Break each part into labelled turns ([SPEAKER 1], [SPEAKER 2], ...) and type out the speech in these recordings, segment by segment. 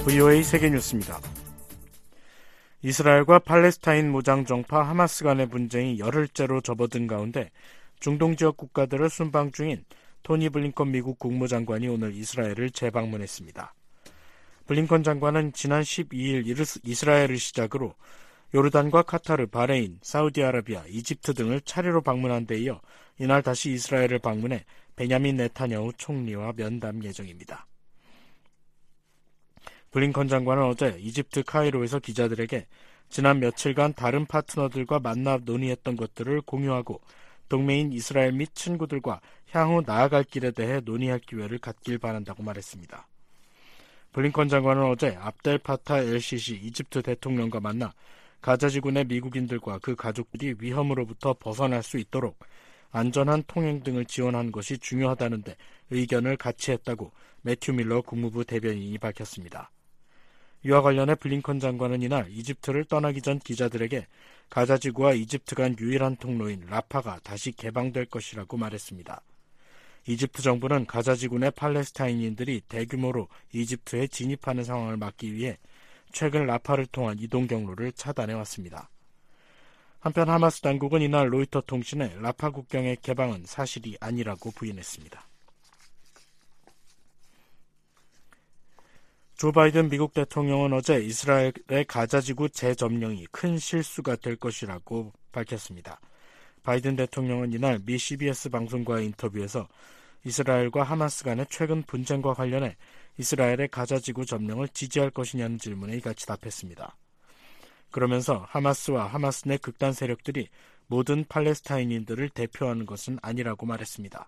[SPEAKER 1] VOA 세계뉴스입니다. 이스라엘과 팔레스타인 무장정파 하마스 간의 분쟁이 열흘째로 접어든 가운데 중동 지역 국가들을 순방 중인 토니 블링컨 미국 국무장관이 오늘 이스라엘을 재방문했습니다. 블링컨 장관은 지난 12일 이스라엘을 시작으로 요르단과 카타르, 바레인, 사우디아라비아, 이집트 등을 차례로 방문한 데 이어 이날 다시 이스라엘을 방문해 베냐민 네타냐후 총리와 면담 예정입니다. 블링컨 장관은 어제 이집트 카이로에서 기자들에게 지난 며칠간 다른 파트너들과 만나 논의했던 것들을 공유하고 동맹인 이스라엘 및 친구들과 향후 나아갈 길에 대해 논의할 기회를 갖길 바란다고 말했습니다. 블링컨 장관은 어제 압델 파타 엘시시 이집트 대통령과 만나 가자지군의 미국인들과 그 가족들이 위험으로부터 벗어날 수 있도록 안전한 통행 등을 지원하는 것이 중요하다는데 의견을 같이 했다고 매튜 밀러 국무부 대변인이 밝혔습니다. 이와 관련해 블링컨 장관은 이날 이집트를 떠나기 전 기자들에게 가자지구와 이집트 간 유일한 통로인 라파가 다시 개방될 것이라고 말했습니다. 이집트 정부는 가자지군의 팔레스타인인들이 대규모로 이집트에 진입하는 상황을 막기 위해 최근 라파를 통한 이동 경로를 차단해왔습니다. 한편 하마스 당국은 이날 로이터 통신에 라파 국경의 개방은 사실이 아니라고 부인했습니다. 조 바이든 미국 대통령은 어제 이스라엘의 가자지구 재점령이 큰 실수가 될 것이라고 밝혔습니다. 바이든 대통령은 이날 미 CBS 방송과의 인터뷰에서 이스라엘과 하마스 간의 최근 분쟁과 관련해 이스라엘의 가자지구 점령을 지지할 것이냐는 질문에 이같이 답했습니다. 그러면서 하마스와 하마스 내 극단 세력들이 모든 팔레스타인인들을 대표하는 것은 아니라고 말했습니다.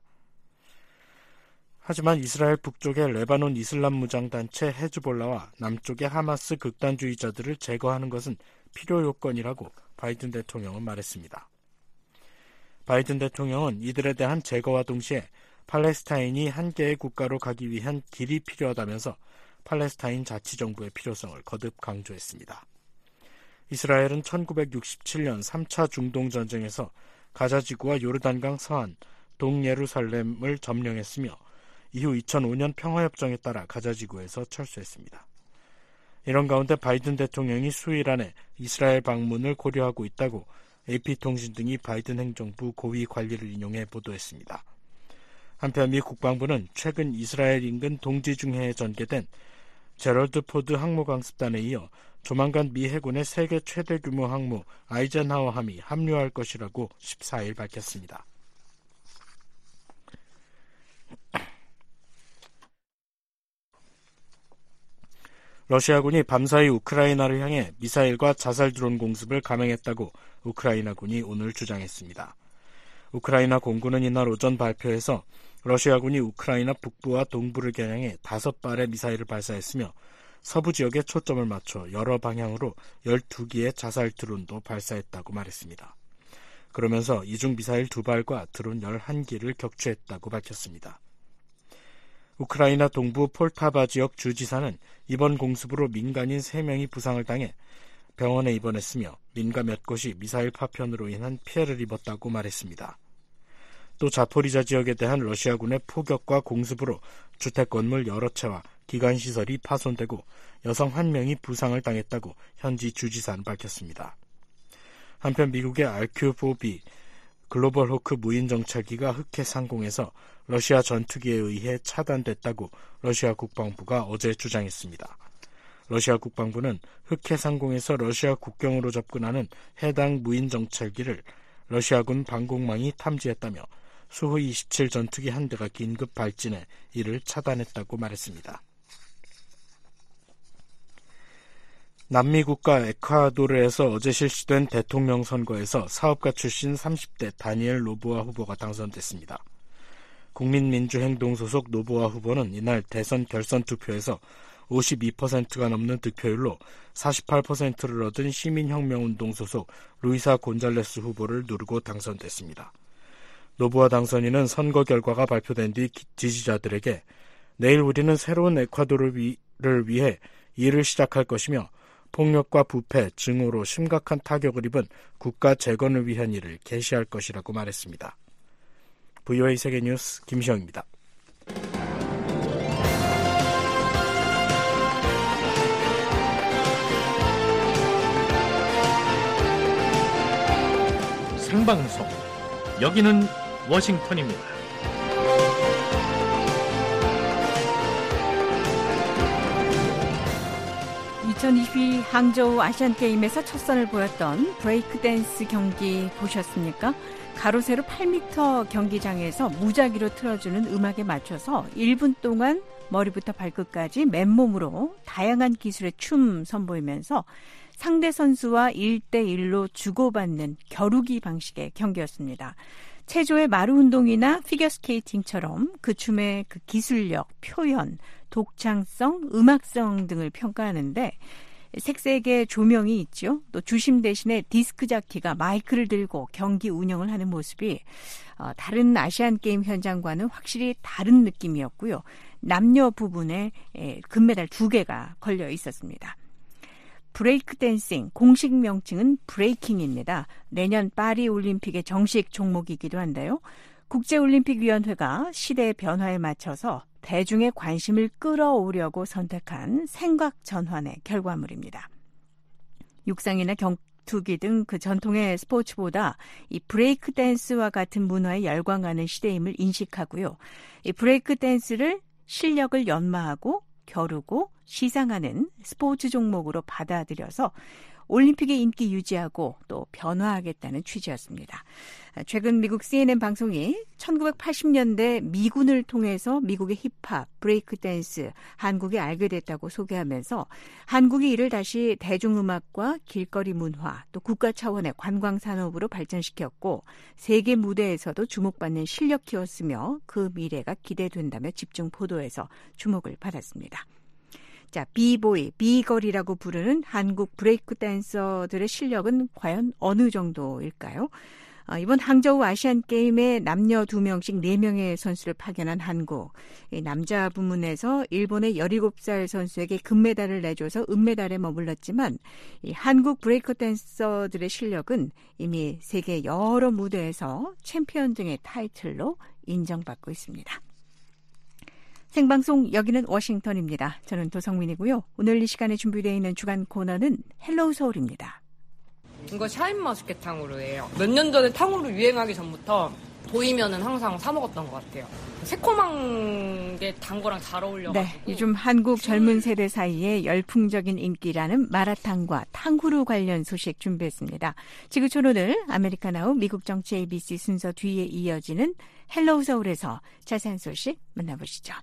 [SPEAKER 1] 하지만 이스라엘 북쪽의 레바논 이슬람 무장단체 헤즈볼라와 남쪽의 하마스 극단주의자들을 제거하는 것은 필요 요건이라고 바이든 대통령은 말했습니다. 바이든 대통령은 이들에 대한 제거와 동시에 팔레스타인이 한 개의 국가로 가기 위한 길이 필요하다면서 팔레스타인 자치정부의 필요성을 거듭 강조했습니다. 이스라엘은 1967년 3차 중동전쟁에서 가자지구와 요르단강 서안, 동예루살렘을 점령했으며 이후 2005년 평화협정에 따라 가자지구에서 철수했습니다. 이런 가운데 바이든 대통령이 수일 안에 이스라엘 방문을 고려하고 있다고 AP통신 등이 바이든 행정부 고위 관리를 인용해 보도했습니다. 한편 미 국방부는 최근 이스라엘 인근 동지중해에 전개된 제럴드 포드 항모강습단에 이어 조만간 미 해군의 세계 최대 규모 항모 아이젠하워함이 합류할 것이라고 14일 밝혔습니다. 러시아군이 밤사이 우크라이나를 향해 미사일과 자살 드론 공습을 감행했다고 우크라이나군이 오늘 주장했습니다. 우크라이나 공군은 이날 오전 발표에서 러시아군이 우크라이나 북부와 동부를 겨냥해 5발의 미사일을 발사했으며 서부 지역에 초점을 맞춰 여러 방향으로 12기의 자살 드론도 발사했다고 말했습니다. 그러면서 이중 미사일 2발과 드론 11기를 격추했다고 밝혔습니다. 우크라이나 동부 폴타바 지역 주지사는 이번 공습으로 민간인 3명이 부상을 당해 병원에 입원했으며 민가 몇 곳이 미사일 파편으로 인한 피해를 입었다고 말했습니다. 또 자포리자 지역에 대한 러시아군의 포격과 공습으로 주택 건물 여러 채와 기관시설이 파손되고 여성 1명이 부상을 당했다고 현지 주지사는 밝혔습니다. 한편 미국의 RQ-4B 글로벌 호크 무인 정찰기가 흑해 상공에서 러시아 전투기에 의해 차단됐다고 러시아 국방부가 어제 주장했습니다. 러시아 국방부는 흑해 상공에서 러시아 국경으로 접근하는 해당 무인 정찰기를 러시아군 방공망이 탐지했다며 수호 27 전투기 한 대가 긴급 발진해 이를 차단했다고 말했습니다. 남미 국가 에콰도르에서 어제 실시된 대통령 선거에서 사업가 출신 30대 다니엘 노보아 후보가 당선됐습니다. 국민민주행동 소속 노보아 후보는 이날 대선 결선 투표에서 52%가 넘는 득표율로 48%를 얻은 시민혁명운동 소속 루이사 곤잘레스 후보를 누르고 당선됐습니다. 노보아 당선인은 선거 결과가 발표된 뒤 지지자들에게 내일 우리는 새로운 에콰도르를 위해 일을 시작할 것이며 폭력과 부패, 증오로 심각한 타격을 입은 국가 재건을 위한 일을 개시할 것이라고 말했습니다. VOA 세계뉴스 김시영입니다.
[SPEAKER 2] 생방송. 여기는 워싱턴입니다.
[SPEAKER 3] (2022) 항저우 아시안게임에서 첫 선을 보였던 브레이크 댄스 경기 보셨습니까? 가로 세로 8m 경기장에서 무작위로 틀어주는 음악에 맞춰서 1분 동안 머리부터 발끝까지 맨몸으로 다양한 기술의 춤 선보이면서 상대 선수와 1대1로 주고받는 겨루기 방식의 경기였습니다. 체조의 마루 운동이나 피겨스케이팅처럼 그 춤의 그 기술력, 표현, 독창성, 음악성 등을 평가하는데 색색의 조명이 있죠. 또 주심 대신에 디스크 자키가 마이크를 들고 경기 운영을 하는 모습이 다른 아시안게임 현장과는 확실히 다른 느낌이었고요. 남녀 부분에 금메달 2개가 걸려 있었습니다. 브레이크 댄싱, 공식 명칭은 브레이킹입니다. 내년 파리 올림픽의 정식 종목이기도 한데요. 국제올림픽위원회가 시대의 변화에 맞춰서 대중의 관심을 끌어오려고 선택한 생각 전환의 결과물입니다. 육상이나 격투기 등 그 전통의 스포츠보다 이 브레이크 댄스와 같은 문화에 열광하는 시대임을 인식하고요. 이 브레이크 댄스를 실력을 연마하고 겨루고 시상하는 스포츠 종목으로 받아들여서 올림픽의 인기 유지하고 또 변화하겠다는 취지였습니다. 최근 미국 CNN 방송이 1980년대 미군을 통해서 미국의 힙합, 브레이크 댄스, 한국이 알게 됐다고 소개하면서 한국이 이를 다시 대중음악과 길거리 문화, 또 국가 차원의 관광산업으로 발전시켰고 세계 무대에서도 주목받는 실력 키웠으며 그 미래가 기대된다며 집중 보도에서 주목을 받았습니다. 자, 비보이, 비걸이라고 부르는 한국 브레이크 댄서들의 실력은 과연 어느 정도일까요? 이번 항저우 아시안게임에 남녀 2명씩 4명의 선수를 파견한 한국. 남자 부문에서 일본의 17살 선수에게 금메달을 내줘서 은메달에 머물렀지만 이 한국 브레이크 댄서들의 실력은 이미 세계 여러 무대에서 챔피언 등의 타이틀로 인정받고 있습니다. 생방송 여기는 워싱턴입니다. 저는 도성민이고요. 오늘 이 시간에 준비되어 있는 주간 코너는 헬로우 서울입니다.
[SPEAKER 4] 이거 샤인머스켓 탕후루 예요. 몇 년 전에 탕후루 유행하기 전부터 보이면은 항상 사 먹었던 것 같아요. 새콤한 게 단 거랑 잘 어울려가지고.
[SPEAKER 3] 네, 요즘 한국 젊은 세대 사이에 열풍적인 인기라는 마라탕과 탕후루 관련 소식 준비했습니다. 지구촌 오늘 아메리카나우 미국 정치 ABC 순서 뒤에 이어지는 헬로우 서울에서 자세한 소식 만나보시죠.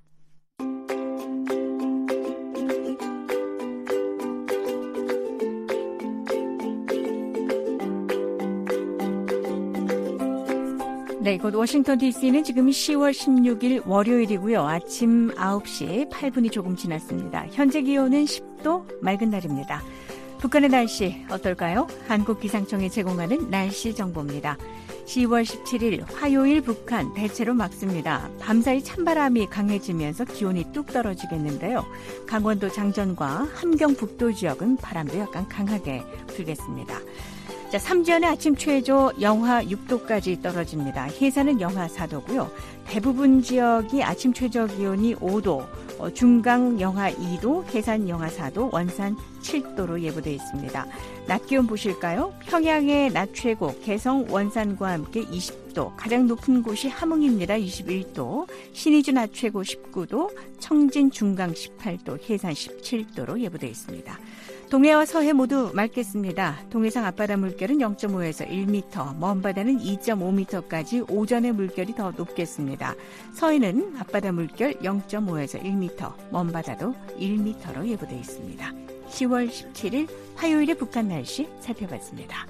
[SPEAKER 3] 네, 이곳 워싱턴 DC는 지금 10월 16일 월요일이고요. 아침 9시 8분이 조금 지났습니다. 현재 기온은 10도, 맑은 날입니다. 북한의 날씨 어떨까요? 한국기상청이 제공하는 날씨 정보입니다. 10월 17일 화요일 북한 대체로 맑습니다. 밤사이 찬바람이 강해지면서 기온이 뚝 떨어지겠는데요. 강원도 장전과 함경북도 지역은 바람도 약간 강하게 불겠습니다. 자, 삼지연의 아침 최저 영하 6도까지 떨어집니다. 해산은 영하 4도고요. 대부분 지역이 아침 최저 기온이 5도, 중강 영하 2도, 해산 영하 4도, 원산 7도로 예보되어 있습니다. 낮 기온 보실까요? 평양의 낮 최고, 개성, 원산과 함께 20도, 가장 높은 곳이 함흥입니다. 21도, 신의주 낮 최고 19도, 청진 중강 18도, 해산 17도로 예보되어 있습니다. 동해와 서해 모두 맑겠습니다. 동해상 앞바다 물결은 0.5에서 1m, 먼바다는 2.5m까지 오전에 물결이 더 높겠습니다. 서해는 앞바다 물결 0.5에서 1m, 먼바다도 1m로 예보되어 있습니다. 10월 17일 화요일의 북한 날씨 살펴봤습니다.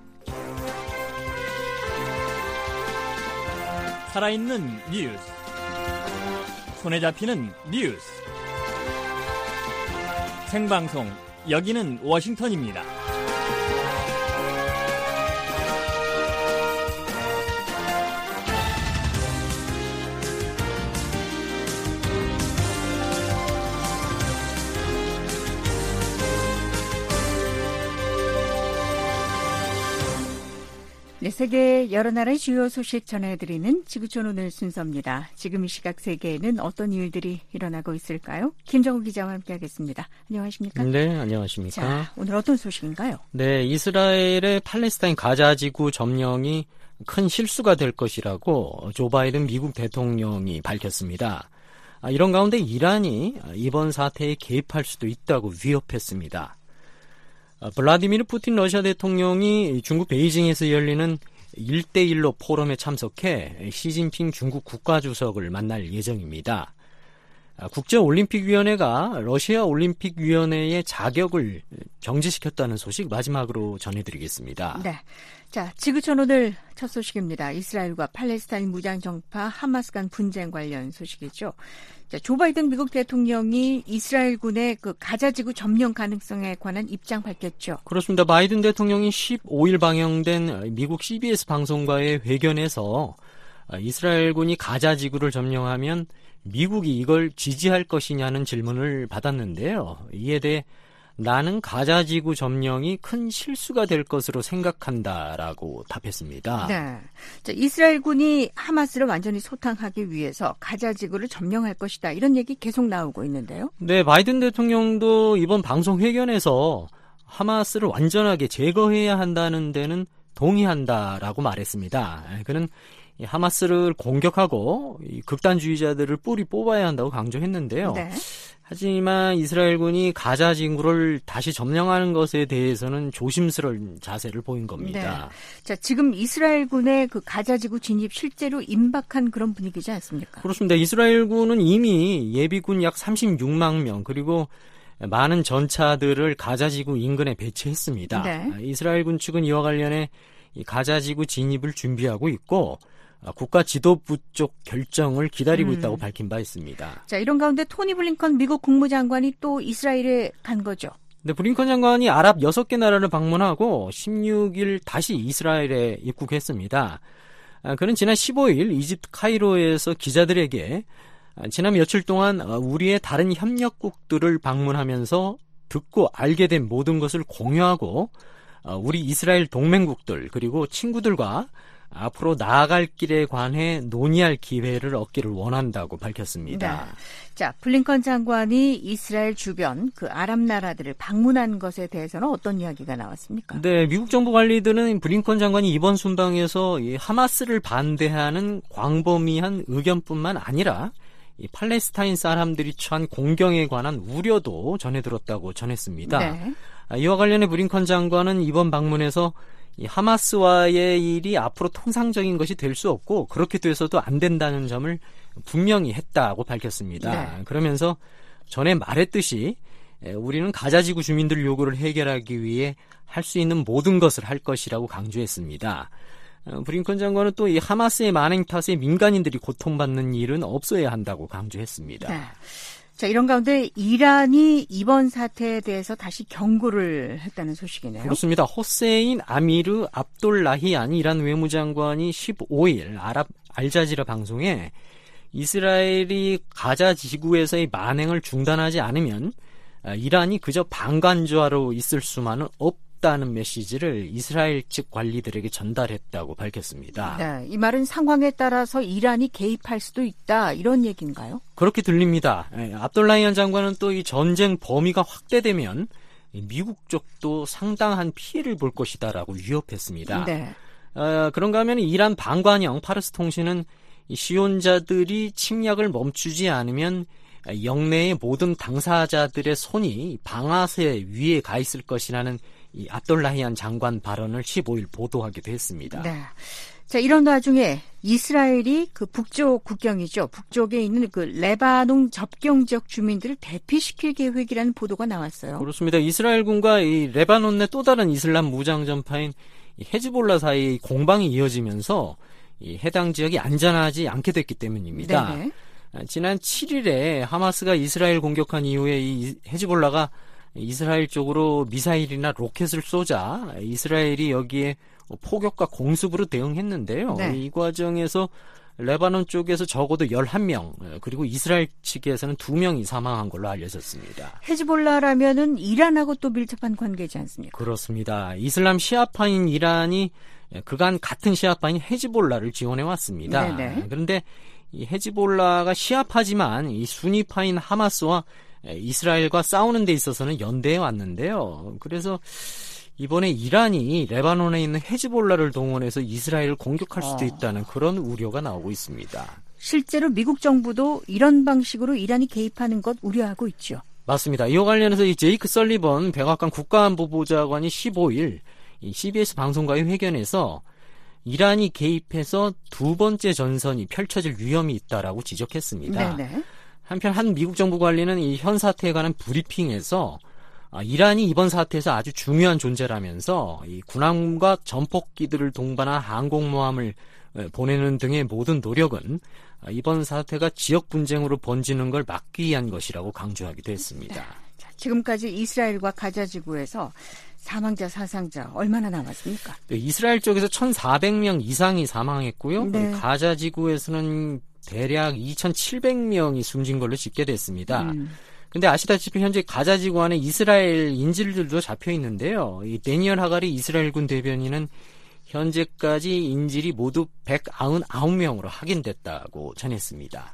[SPEAKER 5] 살아있는 뉴스, 손에 잡히는 뉴스, 생방송 여기는 워싱턴입니다.
[SPEAKER 3] 네, 세계 여러 나라의 주요 소식 전해드리는 지구촌 오늘 순서입니다. 지금 이 시각 세계에는 어떤 일들이 일어나고 있을까요? 김정우 기자와 함께하겠습니다. 안녕하십니까?
[SPEAKER 6] 네, 안녕하십니까?
[SPEAKER 3] 자, 오늘 어떤 소식인가요?
[SPEAKER 6] 네, 이스라엘의 팔레스타인 가자 지구 점령이 큰 실수가 될 것이라고 조 바이든 미국 대통령이 밝혔습니다. 이런 가운데 이란이 이번 사태에 개입할 수도 있다고 위협했습니다. 블라디미르 푸틴 러시아 대통령이 중국 베이징에서 열리는 1대1로 포럼에 참석해 시진핑 중국 국가주석을 만날 예정입니다. 국제올림픽위원회가 러시아 올림픽위원회의 자격을 정지시켰다는 소식 마지막으로 전해드리겠습니다.
[SPEAKER 3] 네. 자, 지구촌 오늘 첫 소식입니다. 이스라엘과 팔레스타인 무장정파 하마스 간 분쟁 관련 소식이죠. 자, 조 바이든 미국 대통령이 이스라엘군의 그 가자지구 점령 가능성에 관한 입장 밝혔죠.
[SPEAKER 6] 그렇습니다. 바이든 대통령이 15일 방영된 미국 CBS 방송과의 회견에서 이스라엘군이 가자지구를 점령하면 미국이 이걸 지지할 것이냐는 질문을 받았는데요. 이에 대해 나는 가자지구 점령이 큰 실수가 될 것으로 생각한다라고 답했습니다.
[SPEAKER 3] 네. 자, 이스라엘군이 하마스를 완전히 소탕하기 위해서 가자지구를 점령할 것이다. 이런 얘기 계속 나오고 있는데요.
[SPEAKER 6] 네, 바이든 대통령도 이번 방송 회견에서 하마스를 완전하게 제거해야 한다는 데는 동의한다라고 말했습니다. 그는 하마스를 공격하고 극단주의자들을 뿌리 뽑아야 한다고 강조했는데요.
[SPEAKER 3] 네.
[SPEAKER 6] 하지만 이스라엘군이 가자 지구를 다시 점령하는 것에 대해서는 조심스러운 자세를 보인 겁니다.
[SPEAKER 3] 네. 자, 지금 이스라엘군의 그 가자지구 진입 실제로 임박한 그런 분위기지 않습니까?
[SPEAKER 6] 그렇습니다. 이스라엘군은 이미 예비군 약 36만 명 그리고 많은 전차들을 가자지구 인근에 배치했습니다.
[SPEAKER 3] 네.
[SPEAKER 6] 이스라엘군 측은 이와 관련해 가자지구 진입을 준비하고 있고 국가 지도부 쪽 결정을 기다리고 있다고 밝힌 바 있습니다.
[SPEAKER 3] 자, 이런 가운데 토니 블링컨 미국 국무장관이 또 이스라엘에 간 거죠.
[SPEAKER 6] 네, 블링컨 장관이 아랍 6개 나라를 방문하고 16일 다시 이스라엘에 입국했습니다. 그는 지난 15일 이집트 카이로에서 기자들에게 지난 며칠 동안 우리의 다른 협력국들을 방문하면서 듣고 알게 된 모든 것을 공유하고 우리 이스라엘 동맹국들 그리고 친구들과 앞으로 나아갈 길에 관해 논의할 기회를 얻기를 원한다고 밝혔습니다.
[SPEAKER 3] 네. 자, 블링컨 장관이 이스라엘 주변 그 아랍 나라들을 방문한 것에 대해서는 어떤 이야기가 나왔습니까?
[SPEAKER 6] 네, 미국 정부 관리들은 블링컨 장관이 이번 순방에서 이 하마스를 반대하는 광범위한 의견뿐만 아니라 이 팔레스타인 사람들이 처한 공경에 관한 우려도 전해들었다고 전했습니다.
[SPEAKER 3] 네.
[SPEAKER 6] 이와 관련해 블링컨 장관은 이번 방문에서 이 하마스와의 일이 앞으로 통상적인 것이 될 수 없고 그렇게 돼서도 안 된다는 점을 분명히 했다고 밝혔습니다.
[SPEAKER 3] 네.
[SPEAKER 6] 그러면서 전에 말했듯이 우리는 가자지구 주민들 요구를 해결하기 위해 할 수 있는 모든 것을 할 것이라고 강조했습니다. 블링컨 장관은 또 이 하마스의 만행 탓에 민간인들이 고통받는 일은 없어야 한다고 강조했습니다.
[SPEAKER 3] 네. 자, 이런 가운데 이란이 이번 사태에 대해서 다시 경고를 했다는 소식이네요.
[SPEAKER 6] 그렇습니다. 호세인 아미르 압돌라히안 이란 외무장관이 15일 아랍 알자지라 방송에 이스라엘이 가자 지구에서의 만행을 중단하지 않으면 이란이 그저 방관자로 있을 수만은 없다는 메시지를 이스라엘 측 관리들에게 전달했다고 밝혔습니다.
[SPEAKER 3] 네, 이 말은 상황에 따라서 이란이 개입할 수도 있다 이런 얘기인가요?
[SPEAKER 6] 그렇게 들립니다. 압돌라히안 장관은 또 이 전쟁 범위가 확대되면 미국 쪽도 상당한 피해를 볼 것이다라고 위협했습니다.
[SPEAKER 3] 네.
[SPEAKER 6] 그런가 하면 이란 방관형 파르스 통신은 시온자들이 침략을 멈추지 않으면 영내의 모든 당사자들의 손이 방아쇠 위에 가 있을 것이라는 이 압돌라히안 장관 발언을 15일 보도하기도 했습니다.
[SPEAKER 3] 네. 자, 이런 와중에 이스라엘이 그 북쪽 국경이죠. 북쪽에 있는 그 레바논 접경 지역 주민들을 대피시킬 계획이라는 보도가 나왔어요.
[SPEAKER 6] 그렇습니다. 이스라엘군과 이 레바논 내 또 다른 이슬람 무장 전파인 헤즈볼라 사이의 공방이 이어지면서 이 해당 지역이 안전하지 않게 됐기 때문입니다.
[SPEAKER 3] 네네.
[SPEAKER 6] 지난 7일에 하마스가 이스라엘 공격한 이후에 이 헤즈볼라가 이스라엘 쪽으로 미사일이나 로켓을 쏘자 이스라엘이 여기에 포격과 공습으로 대응했는데요.
[SPEAKER 3] 네.
[SPEAKER 6] 이 과정에서 레바논 쪽에서 적어도 11명 그리고 이스라엘 측에서는 2명이 사망한 걸로 알려졌습니다.
[SPEAKER 3] 헤즈볼라라면은 이란하고 또 밀접한 관계지 않습니까?
[SPEAKER 6] 그렇습니다. 이슬람 시아파인 이란이 그간 같은 시아파인 헤즈볼라를 지원해 왔습니다.
[SPEAKER 3] 네네.
[SPEAKER 6] 그런데 이 헤즈볼라가 시아파지만 이 수니파인 하마스와 이스라엘과 싸우는 데 있어서는 연대해 왔는데요. 그래서 이번에 이란이 레바논에 있는 헤즈볼라를 동원해서 이스라엘을 공격할 수도 있다는 그런 우려가 나오고 있습니다.
[SPEAKER 3] 실제로 미국 정부도 이런 방식으로 이란이 개입하는 것 우려하고 있죠.
[SPEAKER 6] 맞습니다. 이와 관련해서 이 제이크 설리번 백악관 국가안보보좌관이 15일 이 CBS 방송과의 회견에서 이란이 개입해서 두 번째 전선이 펼쳐질 위험이 있다라고 지적했습니다.
[SPEAKER 3] 네네.
[SPEAKER 6] 한편 한 미국 정부 관리는 이 현 사태에 관한 브리핑에서 이란이 이번 사태에서 아주 중요한 존재라면서 이 군함과 전폭기들을 동반한 항공모함을 보내는 등의 모든 노력은 이번 사태가 지역 분쟁으로 번지는 걸 막기 위한 것이라고 강조하기도 했습니다.
[SPEAKER 3] 자, 지금까지 이스라엘과 가자 지구에서 사망자, 사상자 얼마나 남았습니까?
[SPEAKER 6] 네, 이스라엘 쪽에서 1,400명 이상이 사망했고요.
[SPEAKER 3] 네.
[SPEAKER 6] 가자 지구에서는 대략 2,700명이 숨진 걸로 집계됐습니다. 근데 아시다시피 현재 가자 지구 안에 이스라엘 인질들도 잡혀 있는데요. 이 데니얼 하가리 이스라엘군 대변인은 현재까지 인질이 모두 199명으로 확인됐다고 전했습니다.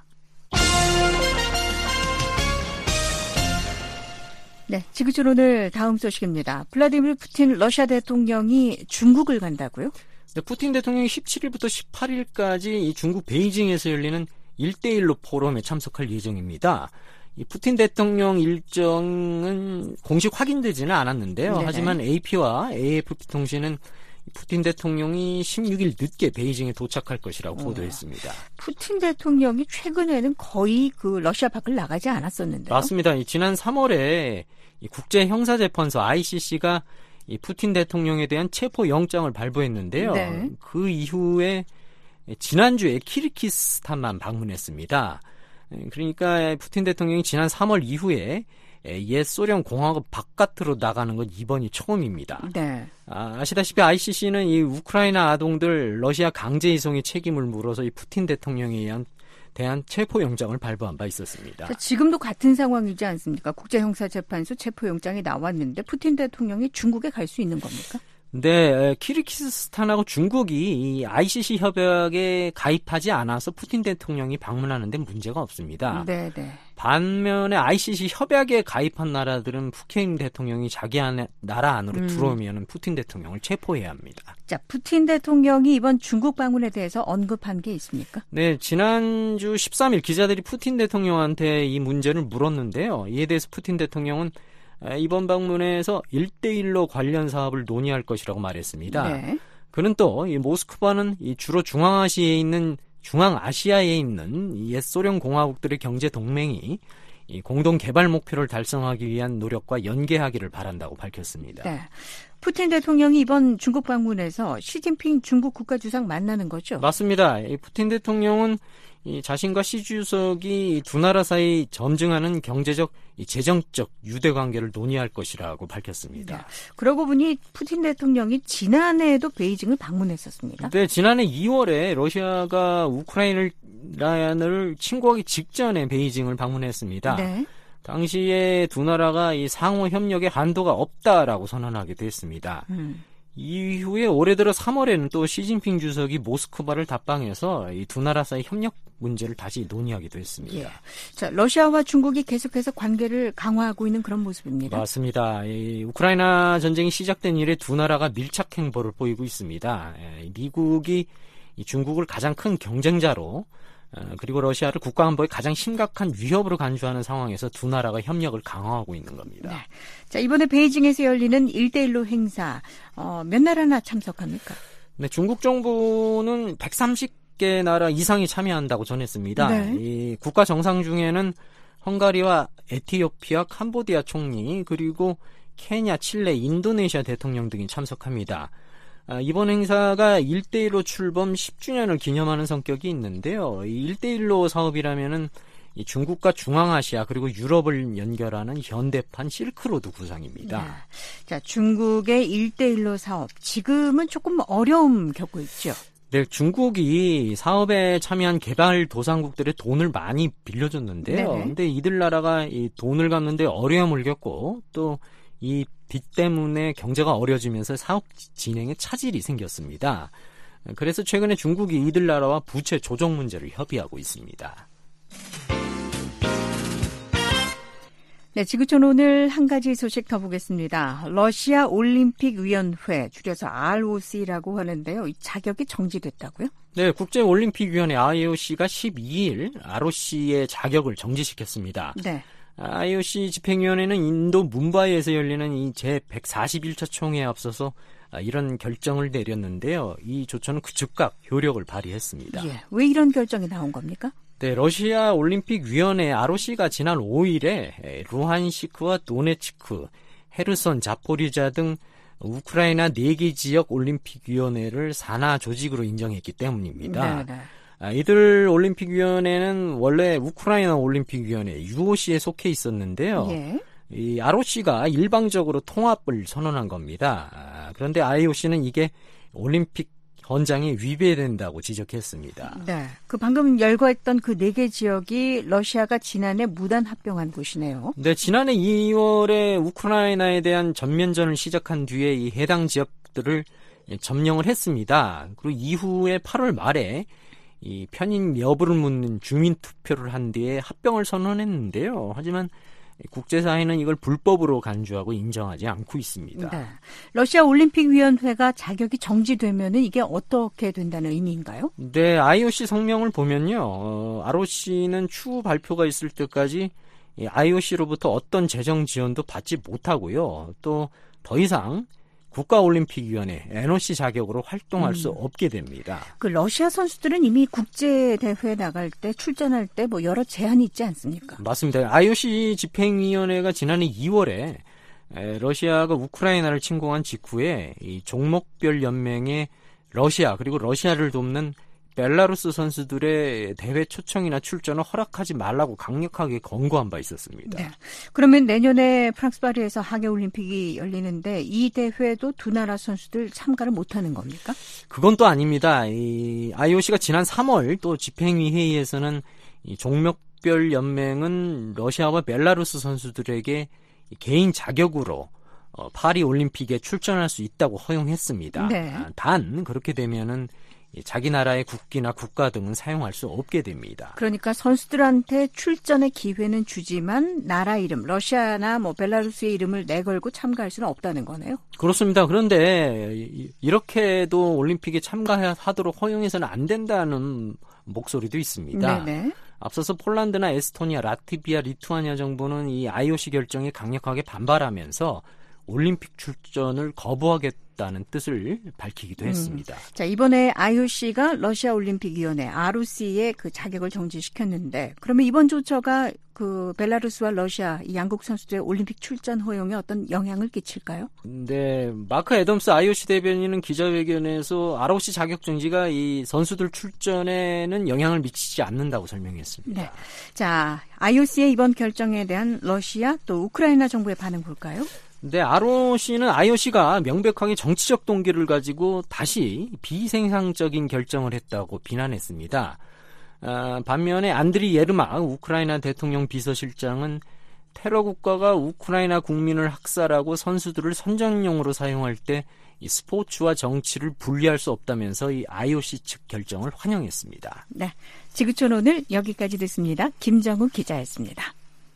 [SPEAKER 3] 네, 지구촌 오늘 다음 소식입니다. 블라디미르 푸틴 러시아 대통령이 중국을 간다고요?
[SPEAKER 6] 네, 푸틴 대통령이 17일부터 18일까지 이 중국 베이징에서 열리는 1대1로 포럼에 참석할 예정입니다. 이 푸틴 대통령 일정은 공식 확인되지는 않았는데요.
[SPEAKER 3] 네네.
[SPEAKER 6] 하지만 AP와 AFP 통신은 푸틴 대통령이 16일 늦게 베이징에 도착할 것이라고 보도했습니다.
[SPEAKER 3] 푸틴 대통령이 최근에는 거의 그 러시아 밖을 나가지 않았었는데요.
[SPEAKER 6] 맞습니다. 지난 3월에 국제형사재판소 ICC가 이 푸틴 대통령에 대한 체포 영장을 발부했는데요.
[SPEAKER 3] 네.
[SPEAKER 6] 그 이후에 지난주에 키르기스스탄만 방문했습니다. 그러니까 푸틴 대통령이 지난 3월 이후에 옛 소련 공화국 바깥으로 나가는 건 이번이 처음입니다.
[SPEAKER 3] 네.
[SPEAKER 6] 아시다시피 ICC는 이 우크라이나 아동들 러시아 강제 이송의 책임을 물어서 이 푸틴 대통령에 대한 체포 영장을 발부한 바 있었습니다.
[SPEAKER 3] 지금도 같은 상황이지 않습니까? 국제형사재판소 체포영장이 나왔는데 푸틴 대통령이 중국에 갈 수 있는 겁니까?
[SPEAKER 6] 네, 키르기스스탄하고 중국이 이 ICC 협약에 가입하지 않아서 푸틴 대통령이 방문하는 데 문제가 없습니다.
[SPEAKER 3] 네.
[SPEAKER 6] 반면에 ICC 협약에 가입한 나라들은 푸틴 대통령이 자기 나라 안으로 들어오면 푸틴 대통령을 체포해야 합니다.
[SPEAKER 3] 자, 푸틴 대통령이 이번 중국 방문에 대해서 언급한 게 있습니까?
[SPEAKER 6] 네, 지난주 13일 기자들이 푸틴 대통령한테 이 문제를 물었는데요. 이에 대해서 푸틴 대통령은 이번 방문에서 1대1로 관련 사업을 논의할 것이라고 말했습니다.
[SPEAKER 3] 네.
[SPEAKER 6] 그는 또 이 모스크바는 이 주로 중앙아시아에 있는 옛 소련 공화국들의 경제 동맹이 이 공동 개발 목표를 달성하기 위한 노력과 연계하기를 바란다고 밝혔습니다.
[SPEAKER 3] 네. 푸틴 대통령이 이번 중국 방문에서 시진핑 중국 국가주석 만나는 거죠?
[SPEAKER 6] 맞습니다. 이 푸틴 대통령은 이 자신과 시 주석이 두 나라 사이 점증하는 경제적, 재정적 유대 관계를 논의할 것이라고 밝혔습니다.
[SPEAKER 3] 네. 그러고 보니 푸틴 대통령이 지난해에도 베이징을 방문했었습니다.
[SPEAKER 6] 네, 지난해 2월에 러시아가 우크라이나를 침공하기 직전에 베이징을 방문했습니다.
[SPEAKER 3] 네.
[SPEAKER 6] 당시에 두 나라가 이 상호 협력에 한도가 없다라고 선언하기도 했습니다. 이후에 올해 들어 3월에는 또 시진핑 주석이 모스크바를 답방해서 이 두 나라 사이 협력 문제를 다시 논의하기도 했습니다.
[SPEAKER 3] 예. 자, 러시아와 중국이 계속해서 관계를 강화하고 있는 그런 모습입니다.
[SPEAKER 6] 맞습니다. 이 우크라이나 전쟁이 시작된 이래 두 나라가 밀착 행보를 보이고 있습니다. 미국이 이 중국을 가장 큰 경쟁자로 그리고 러시아를 국가안보에 가장 심각한 위협으로 간주하는 상황에서 두 나라가 협력을 강화하고 있는 겁니다.
[SPEAKER 3] 네. 자, 이번에 베이징에서 열리는 1대1로 행사 몇 나라나 참석합니까?
[SPEAKER 6] 네, 중국 정부는 130개 나라 이상이 참여한다고 전했습니다.
[SPEAKER 3] 네.
[SPEAKER 6] 이 국가 정상 중에는 헝가리와 에티오피아, 캄보디아 총리 그리고 케냐, 칠레, 인도네시아 대통령 등이 참석합니다. 이번 행사가 1대1로 출범 10주년을 기념하는 성격이 있는데요. 이 1대1로 사업이라면은 이 중국과 중앙아시아 그리고 유럽을 연결하는 현대판 실크로드 구상입니다.
[SPEAKER 3] 네. 자, 중국의 1대1로 사업 지금은 조금 어려움 겪고 있죠.
[SPEAKER 6] 네, 중국이 사업에 참여한 개발도상국들의 돈을 많이 빌려줬는데요.
[SPEAKER 3] 네네.
[SPEAKER 6] 근데 이들 나라가 이 돈을 갚는데 어려움을 겪고 또 이 빚 때문에 경제가 어려지면서 사업 진행에 차질이 생겼습니다. 그래서 최근에 중국이 이들 나라와 부채 조정 문제를 협의하고 있습니다.
[SPEAKER 3] 네, 지구촌 오늘 한 가지 소식 더 보겠습니다. 러시아 올림픽위원회, 줄여서 ROC라고 하는데요. 이 자격이 정지됐다고요?
[SPEAKER 6] 네, 국제올림픽위원회 IOC가 12일 ROC의 자격을 정지시켰습니다.
[SPEAKER 3] 네.
[SPEAKER 6] IOC 집행위원회는 인도 뭄바이에서 열리는 이 제141차 총회에 앞서서 이런 결정을 내렸는데요. 이 조처는 즉각 효력을 발휘했습니다.
[SPEAKER 3] 예, 왜 이런 결정이 나온 겁니까?
[SPEAKER 6] 네, 러시아 올림픽위원회 ROC가 지난 5일에 루한시크와 도네츠크, 헤르손, 자포리자 등 우크라이나 4개 지역 올림픽위원회를 산하 조직으로 인정했기 때문입니다.
[SPEAKER 3] 네.
[SPEAKER 6] 이들 올림픽위원회는 원래 우크라이나 올림픽위원회 UOC에 속해 있었는데요.
[SPEAKER 3] 예.
[SPEAKER 6] 이 ROC가 일방적으로 통합을 선언한 겁니다. 그런데 IOC는 이게 올림픽 헌장에 위배된다고 지적했습니다.
[SPEAKER 3] 네, 그 방금 열거했던 그 4개 지역이 러시아가 지난해 무단 합병한 곳이네요.
[SPEAKER 6] 네, 지난해 2월에 우크라이나에 대한 전면전을 시작한 뒤에 이 해당 지역들을 점령을 했습니다. 그리고 이후에 8월 말에 이 편입 여부를 묻는 주민 투표를 한 뒤에 합병을 선언했는데요. 하지만 국제사회는 이걸 불법으로 간주하고 인정하지 않고 있습니다.
[SPEAKER 3] 네. 러시아 올림픽위원회가 자격이 정지되면은 이게 어떻게 된다는 의미인가요?
[SPEAKER 6] 네, IOC 성명을 보면요. ROC는 추후 발표가 있을 때까지 IOC로부터 어떤 재정 지원도 받지 못하고요. 또 더 이상 국가올림픽위원회 NOC 자격으로 활동할 수 없게 됩니다.
[SPEAKER 3] 그 러시아 선수들은 이미 국제대회 나갈 때 출전할 때 뭐 여러 제한이 있지 않습니까?
[SPEAKER 6] 맞습니다. IOC 집행위원회가 지난해 2월에 러시아가 우크라이나를 침공한 직후에 이 종목별 연맹에 러시아 그리고 러시아를 돕는 벨라루스 선수들의 대회 초청이나 출전을 허락하지 말라고 강력하게 권고한 바 있었습니다.
[SPEAKER 3] 네. 그러면 내년에 프랑스 파리에서 하계올림픽이 열리는데 이 대회도 두 나라 선수들 참가를 못하는 겁니까?
[SPEAKER 6] 그건 또 아닙니다. 이 IOC가 지난 3월 또 집행위 회의에서는 이 종목별 연맹은 러시아와 벨라루스 선수들에게 개인 자격으로 파리 올림픽에 출전할 수 있다고 허용했습니다.
[SPEAKER 3] 네.
[SPEAKER 6] 단 그렇게 되면은 자기 나라의 국기나 국가 등은 사용할 수 없게 됩니다.
[SPEAKER 3] 그러니까 선수들한테 출전의 기회는 주지만 나라 이름, 러시아나 뭐 벨라루스의 이름을 내걸고 참가할 수는 없다는 거네요.
[SPEAKER 6] 그렇습니다. 그런데 이렇게도 올림픽에 참가하도록 허용해서는 안 된다는 목소리도 있습니다. 네네. 앞서서 폴란드나 에스토니아, 라트비아, 리투아니아 정부는 이 IOC 결정에 강력하게 반발하면서 올림픽 출전을 거부하겠다는 뜻을 밝히기도 했습니다.
[SPEAKER 3] 자, 이번에 IOC가 러시아 올림픽위원회 ROC의 그 자격을 정지시켰는데 그러면 이번 조처가 그 벨라루스와 러시아 이 양국 선수들의 올림픽 출전 허용에 어떤 영향을 끼칠까요?
[SPEAKER 6] 네, 마크 애덤스 IOC 대변인은 기자회견에서 ROC 자격 정지가 이 선수들 출전에는 영향을 미치지 않는다고 설명했습니다.
[SPEAKER 3] 네. 자, IOC의 이번 결정에 대한 러시아 또 우크라이나 정부의 반응 볼까요?
[SPEAKER 6] 네, IOC가 명백하게 정치적 동기를 가지고 다시 비생산적인 결정을 했다고 비난했습니다. 반면에 안드리 예르막 우크라이나 대통령 비서실장은 테러 국가가 우크라이나 국민을 학살하고 선수들을 선전용으로 사용할 때 이 스포츠와 정치를 분리할 수 없다면서 이 IOC 측 결정을 환영했습니다.
[SPEAKER 3] 네, 지구촌 오늘 여기까지 듣습니다. 김정우 기자였습니다.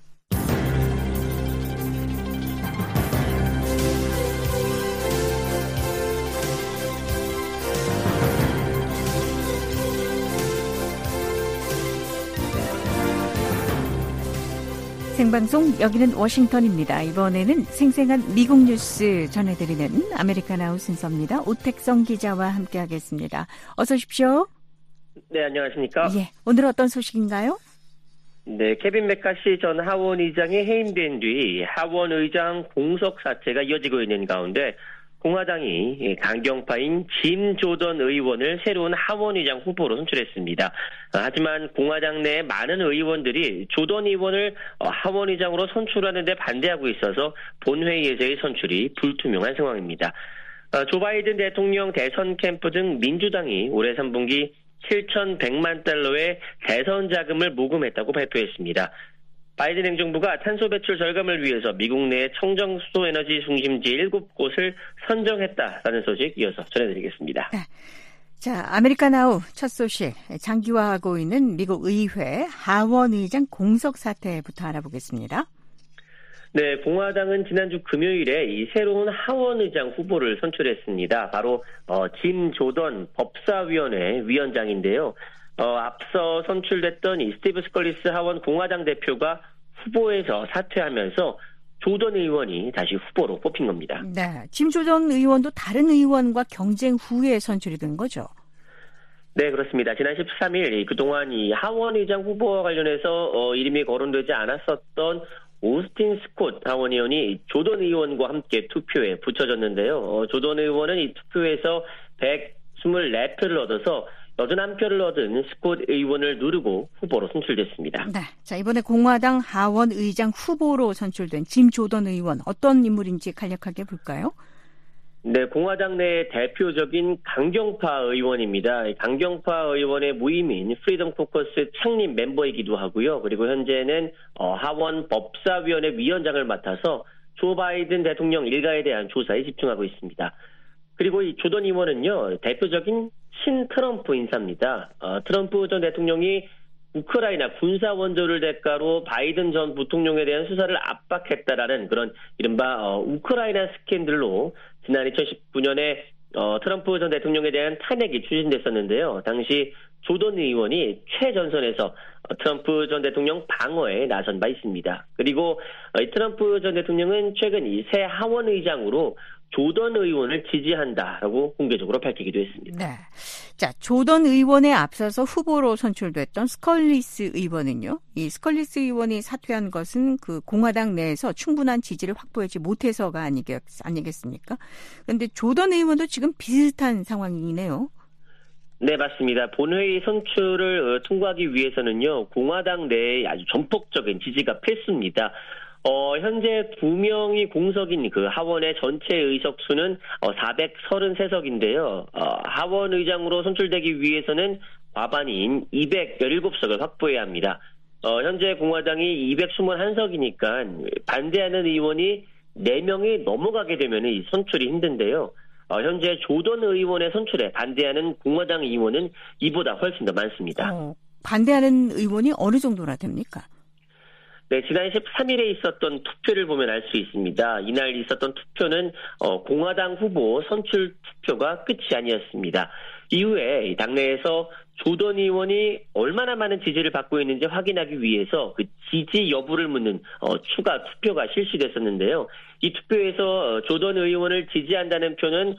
[SPEAKER 3] 생방송 여기는 워싱턴입니다. 이번에는 생생한 미국 뉴스 전해드리는 아메리카나우 순서입니다. 오택성 기자와 함께하겠습니다. 어서 오십시오.
[SPEAKER 7] 네, 안녕하십니까?
[SPEAKER 3] 예, 오늘 어떤 소식인가요?
[SPEAKER 7] 네, 케빈 맥카시 전 하원 의장이 해임된 뒤 하원 의장 공석 사태가 이어지고 있는 가운데 공화당이 강경파인 짐 조던 의원을 새로운 하원의장 후보로 선출했습니다. 하지만 공화당 내 많은 의원들이 조던 의원을 하원의장으로 선출하는 데 반대하고 있어서 본회의에서의 선출이 불투명한 상황입니다. 조 바이든 대통령 대선 캠프 등 민주당이 올해 3분기 7,100만 달러의 대선 자금을 모금했다고 발표했습니다. 바이든 행정부가 탄소 배출 절감을 위해서 미국 내 청정 수소 에너지 중심지 7곳을 선정했다라는 소식 이어서 전해드리겠습니다.
[SPEAKER 3] 네. 자, 아메리카나우 첫 소식, 장기화하고 있는 미국 의회 하원 의장 공석 사태부터 알아보겠습니다.
[SPEAKER 7] 네, 공화당은 지난주 금요일에 이 새로운 하원 의장 후보를 선출했습니다. 바로 짐 조던 법사위원회 위원장인데요. 앞서 선출됐던 이 스티브 스컬리스 하원 공화당 대표가 후보에서 사퇴하면서 조던 의원이 다시 후보로 뽑힌 겁니다.
[SPEAKER 3] 네, 짐 조던 의원도 다른 의원과 경쟁 후에 선출이 된 거죠?
[SPEAKER 7] 네, 그렇습니다. 지난 13일 그동안 이 하원 의장 후보와 관련해서 이름이 거론되지 않았었던 오스틴 스콧 하원 의원이 조던 의원과 함께 투표에 붙여졌는데요. 조던 의원은 이 투표에서 124표를 얻어서 81표를 얻은 스콧 의원을 누르고 후보로 선출됐습니다.
[SPEAKER 3] 네, 자, 이번에 공화당 하원 의장 후보로 선출된 짐 조던 의원, 어떤 인물인지 간략하게 볼까요?
[SPEAKER 7] 네, 공화당 내 대표적인 강경파 의원입니다. 강경파 의원의 모임인 프리덤 코커스 창립 멤버이기도 하고요. 그리고 현재는 하원 법사위원회 위원장을 맡아서 조 바이든 대통령 일가에 대한 조사에 집중하고 있습니다. 그리고 이 조던 의원은요, 대표적인 친트럼프 인사입니다. 트럼프 전 대통령이 우크라이나 군사 원조를 대가로 바이든 전 부통령에 대한 수사를 압박했다라는 그런 이른바 우크라이나 스캔들로 지난 2019년에 트럼프 전 대통령에 대한 탄핵이 추진됐었는데요. 당시 조던 의원이 최전선에서 트럼프 전 대통령 방어에 나선 바 있습니다. 그리고 트럼프 전 대통령은 최근 이 새 하원 의장으로 조던 의원을 지지한다라고 공개적으로 밝히기도 했습니다.
[SPEAKER 3] 네. 자, 조던 의원에 앞서서 후보로 선출됐던 스컬리스 의원은요. 이 스컬리스 의원이 사퇴한 것은 그 공화당 내에서 충분한 지지를 확보하지 못해서가 아니겠습니까? 그런데 조던 의원도 지금 비슷한 상황이네요.
[SPEAKER 7] 네, 맞습니다. 본회의 선출을 통과하기 위해서는요, 공화당 내에 아주 전폭적인 지지가 필수입니다. 현재 2명이 공석인 그 하원의 전체 의석 수는 433석인데요. 하원 의장으로 선출되기 위해서는 과반인 217석을 확보해야 합니다. 현재 공화당이 221석이니까 반대하는 의원이 4명이 넘어가게 되면 이 선출이 힘든데요. 현재 조던 의원의 선출에 반대하는 공화당 의원은 이보다 훨씬 더 많습니다.
[SPEAKER 3] 반대하는 의원이 어느 정도나 됩니까?
[SPEAKER 7] 네, 지난 13일에 있었던 투표를 보면 알 수 있습니다. 이날 있었던 투표는 공화당 후보 선출 투표가 끝이 아니었습니다. 이후에 당내에서 조던 의원이 얼마나 많은 지지를 받고 있는지 확인하기 위해서 그 지지 여부를 묻는 추가 투표가 실시됐었는데요. 이 투표에서 조던 의원을 지지한다는 표는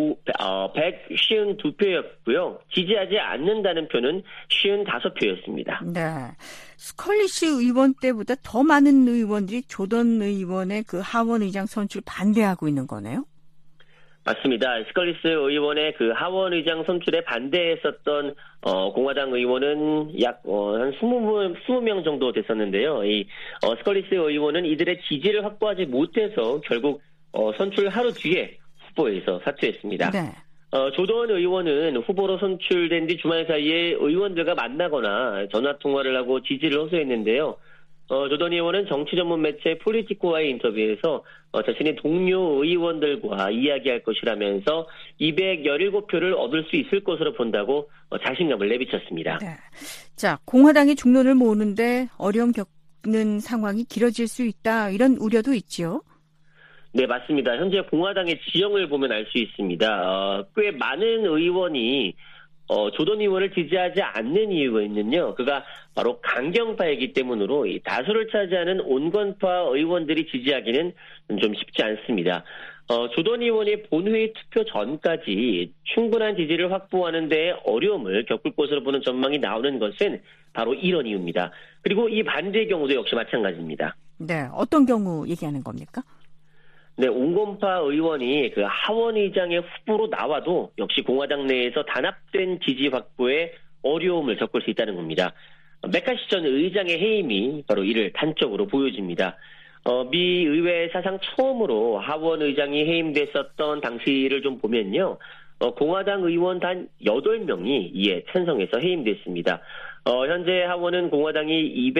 [SPEAKER 7] 152표였고요. 지지하지 않는다는 표는 55표였습니다.
[SPEAKER 3] 네. 스컬리시 의원 때보다 더 많은 의원들이 조던 의원의 그 하원 의장 선출 반대하고 있는 거네요?
[SPEAKER 7] 맞습니다. 스컬리스 의원의 그 하원 의장 선출에 반대했었던 공화당 의원은 약 한 20명 정도 됐었는데요. 이 스컬리스 의원은 이들의 지지를 확보하지 못해서 결국 선출 하루 뒤에 후보에서 사퇴했습니다.
[SPEAKER 3] 네.
[SPEAKER 7] 조던 의원은 후보로 선출된 뒤 주말 사이에 의원들과 만나거나 전화 통화를 하고 지지를 호소했는데요. 조던 의원은 정치 전문 매체 폴리티코와의 인터뷰에서 자신의 동료 의원들과 이야기할 것이라면서 217표를 얻을 수 있을 것으로 본다고 자신감을 내비쳤습니다.
[SPEAKER 3] 네. 자, 공화당이 중론을 모으는데 어려움 겪는 상황이 길어질 수 있다, 이런 우려도 있지요?
[SPEAKER 7] 네, 맞습니다. 현재 공화당의 지형을 보면 알 수 있습니다. 꽤 많은 의원이 조던 의원을 지지하지 않는 이유는요, 그가 바로 강경파이기 때문으로 이 다수를 차지하는 온건파 의원들이 지지하기는 좀 쉽지 않습니다. 조던 의원이 본회의 투표 전까지 충분한 지지를 확보하는 데 어려움을 겪을 것으로 보는 전망이 나오는 것은 바로 이런 이유입니다. 그리고 이 반대의 경우도 역시 마찬가지입니다.
[SPEAKER 3] 네, 어떤 경우 얘기하는 겁니까?
[SPEAKER 7] 네, 온건파 의원이 그 하원 의장의 후보로 나와도 역시 공화당 내에서 단합된 지지 확보에 어려움을 겪을 수 있다는 겁니다. 메카시 전 의장의 해임이 바로 이를 단적으로 보여줍니다. 미 의회 사상 처음으로 하원 의장이 해임됐었던 당시를 좀 보면요. 공화당 의원 단 8명이 이에 찬성해서 해임됐습니다. 현재 하원은 공화당이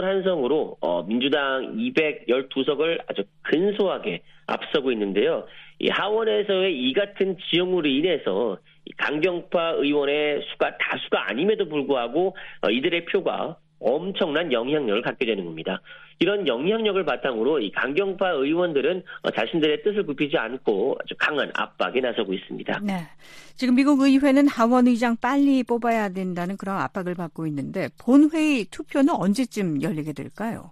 [SPEAKER 7] 221석으로 민주당 212석을 아주 근소하게 앞서고 있는데요. 이 하원에서의 이 같은 지형으로 인해서 강경파 의원의 수가 다수가 아님에도 불구하고 이들의 표가 엄청난 영향력을 갖게 되는 겁니다. 이런 영향력을 바탕으로 이 강경파 의원들은 자신들의 뜻을 굽히지 않고 아주 강한 압박에 나서고 있습니다.
[SPEAKER 3] 네, 지금 미국 의회는 하원 의장 빨리 뽑아야 된다는 그런 압박을 받고 있는데 본회의 투표는 언제쯤 열리게 될까요?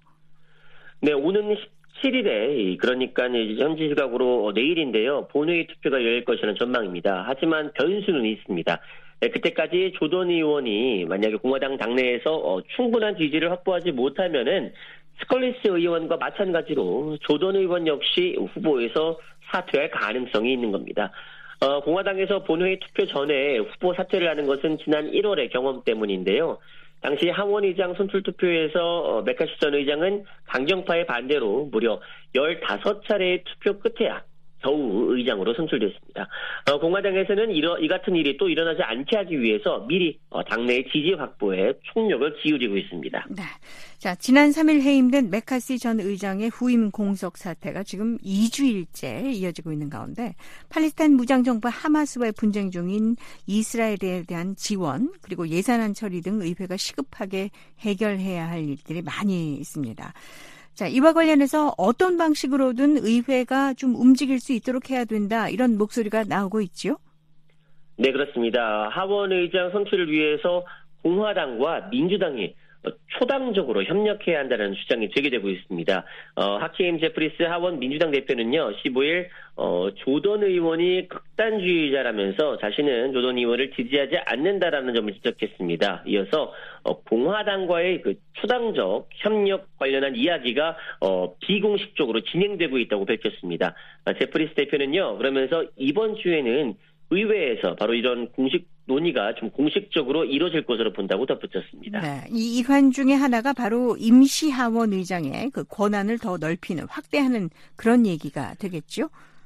[SPEAKER 3] 네,
[SPEAKER 7] 오는 7일에 그러니까 현지 시각으로 내일인데요. 본회의 투표가 열릴 것이라는 전망입니다. 하지만 변수는 있습니다. 그때까지 조던 의원이 만약에 공화당 당내에서 충분한 지지를 확보하지 못하면은 스컬리스 의원과 마찬가지로 조던 의원 역시 후보에서 사퇴할 가능성이 있는 겁니다. 공화당에서 본회의 투표 전에 후보 사퇴를 하는 것은 지난 1월의 경험 때문인데요. 당시 하원의장 선출투표에서 메카시 전 의장은 강경파의 반대로 무려 15차례의 투표 끝에야 겨우 의장으로 선출됐습니다. 공화당에서는 이 같은 일이 또 일어나지 않게 하기 위해서 미리 당내의 지지 확보에 총력을 기울이고 있습니다.
[SPEAKER 3] 네. 자, 지난 3일 해임된 메카시 전 의장의 후임 공석 사태가 지금 2주일째 이어지고 있는 가운데 팔레스타인 무장정부 하마스와의 분쟁 중인 이스라엘에 대한 지원 그리고 예산안 처리 등 의회가 시급하게 해결해야 할 일들이 많이 있습니다. 자, 이와 관련해서 어떤 방식으로든 의회가 좀 움직일 수 있도록 해야 된다 이런 목소리가 나오고 있죠?
[SPEAKER 7] 네, 그렇습니다. 하원 의장 선출을 위해서 공화당과 민주당이 초당적으로 협력해야 한다는 주장이 제기되고 있습니다. 하킴 제프리스 하원 민주당 대표는요, 15일 조던 의원이 극단주의자라면서 자신은 조던 의원을 지지하지 않는다라는 점을 지적했습니다. 이어서 공화당과의 그 초당적 협력 관련한 이야기가 비공식적으로 진행되고 있다고 밝혔습니다. 제프리스 대표는요, 그러면서 이번 주에는 의회에서 바로 이런 공식 논의가 좀 공식적으로 이루어질 것으로 본다고 덧붙였습니다.
[SPEAKER 3] 네, 이 일환 중에 하나가 바로 임시하원 의장의 그 권한을 더 넓히는, 확대하는 그런 얘기가 되겠죠?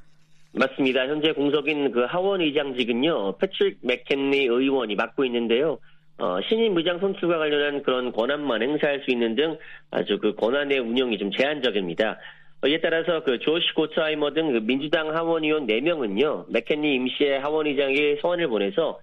[SPEAKER 7] 맞습니다. 현재 공석인 그 하원 의장직은요, 패트릭 맥켄리 의원이 맡고 있는데요. 신임 의장 선출과 관련한 그런 권한만 행사할 수 있는 등 아주 그 권한의 운영이 좀 제한적입니다. 이에 따라서 그 조시 고츠하이머 등 그 민주당 하원의원 4명은요, 맥켄리 임시의 하원의장에게 서한을 보내서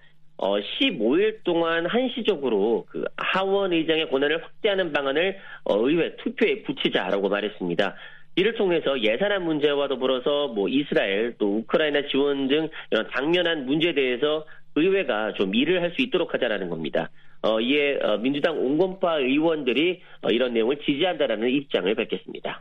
[SPEAKER 7] 15일 동안 한시적으로 그 하원의장의 권한을 확대하는 방안을 의회 투표에 붙이자라고 말했습니다. 이를 통해서 예산안 문제와 더불어서 뭐 이스라엘 또 우크라이나 지원 등 이런 당면한 문제에 대해서 의회가 좀 일을 할 수 있도록 하자라는 겁니다. 이에 민주당 온건파 의원들이 이런 내용을 지지한다라는 입장을 밝혔습니다.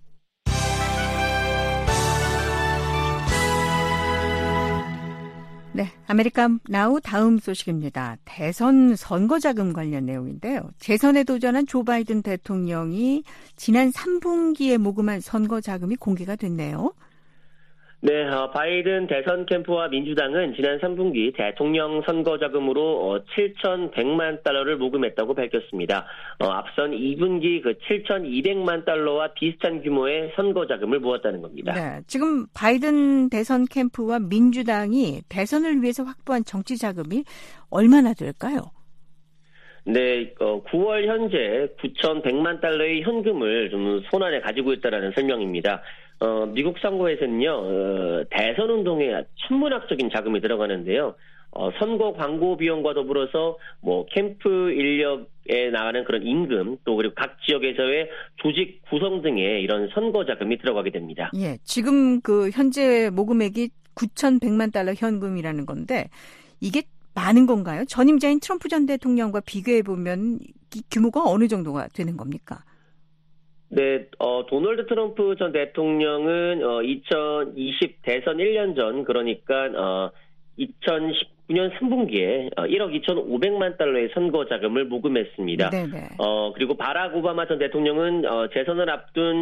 [SPEAKER 3] 네, 아메리카 나우 다음 소식입니다. 대선 선거자금 관련 내용인데요. 재선에 도전한 조 바이든 대통령이 지난 3분기에 모금한 선거자금이 공개가 됐네요.
[SPEAKER 7] 네, 바이든 대선 캠프와 민주당은 지난 3분기 대통령 선거자금으로 7,100만 달러를 모금했다고 밝혔습니다. 앞선 2분기 그 7,200만 달러와 비슷한 규모의 선거자금을 모았다는 겁니다.
[SPEAKER 3] 네, 지금 바이든 대선 캠프와 민주당이 대선을 위해서 확보한 정치자금이 얼마나 될까요?
[SPEAKER 7] 네, 9월 현재 9,100만 달러의 현금을 좀 손안에 가지고 있다라는 설명입니다. 미국 선거에서는요, 대선 운동에 천문학적인 자금이 들어가는데요. 선거 광고 비용과 더불어서 뭐 캠프 인력에 나가는 그런 임금 또 그리고 각 지역에서의 조직 구성 등의 이런 선거 자금이 들어가게 됩니다.
[SPEAKER 3] 예, 지금 그 현재 모금액이 9,100만 달러 현금이라는 건데 이게 많은 건가요? 전임자인 트럼프 전 대통령과 비교해 보면 규모가 어느 정도가 되는 겁니까?
[SPEAKER 7] 네, 도널드 트럼프 전 대통령은 2020 대선 1년 전 그러니까 2019년 3분기에 1억 2,500만 달러의 선거 자금을 모금했습니다.
[SPEAKER 3] 네네.
[SPEAKER 7] 그리고 바락 오바마 전 대통령은 재선을 앞둔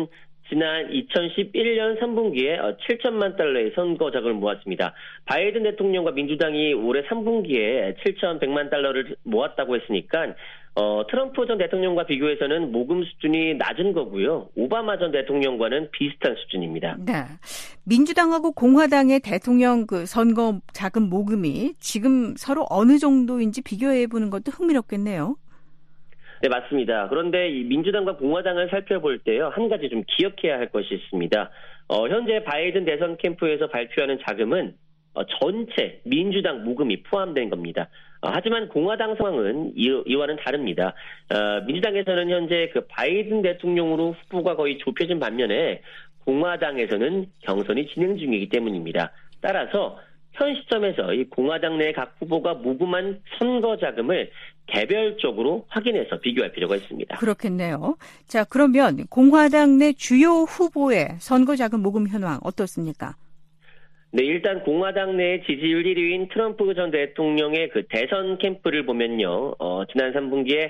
[SPEAKER 7] 지난 2011년 3분기에 7천만 달러의 선거 자금을 모았습니다. 바이든 대통령과 민주당이 올해 3분기에 7,100만 달러를 모았다고 했으니까 트럼프 전 대통령과 비교해서는 모금 수준이 낮은 거고요. 오바마 전 대통령과는 비슷한 수준입니다.
[SPEAKER 3] 네. 민주당하고 공화당의 대통령 그 선거 자금 모금이 지금 서로 어느 정도인지 비교해 보는 것도 흥미롭겠네요.
[SPEAKER 7] 네, 맞습니다. 그런데 이 민주당과 공화당을 살펴볼 때요, 한 가지 좀 기억해야 할 것이 있습니다. 현재 바이든 대선 캠프에서 발표하는 자금은 전체 민주당 모금이 포함된 겁니다. 하지만 공화당 상황은 이와는 다릅니다. 민주당에서는 현재 그 바이든 대통령으로 후보가 거의 좁혀진 반면에 공화당에서는 경선이 진행 중이기 때문입니다. 따라서 현 시점에서 이 공화당 내 각 후보가 모금한 선거 자금을 개별적으로 확인해서 비교할 필요가 있습니다.
[SPEAKER 3] 그렇겠네요. 자, 그러면 공화당 내 주요 후보의 선거 자금 모금 현황 어떻습니까?
[SPEAKER 7] 네, 일단 공화당 내 지지율 1위인 트럼프 전 대통령의 그 대선 캠프를 보면요. 지난 3분기에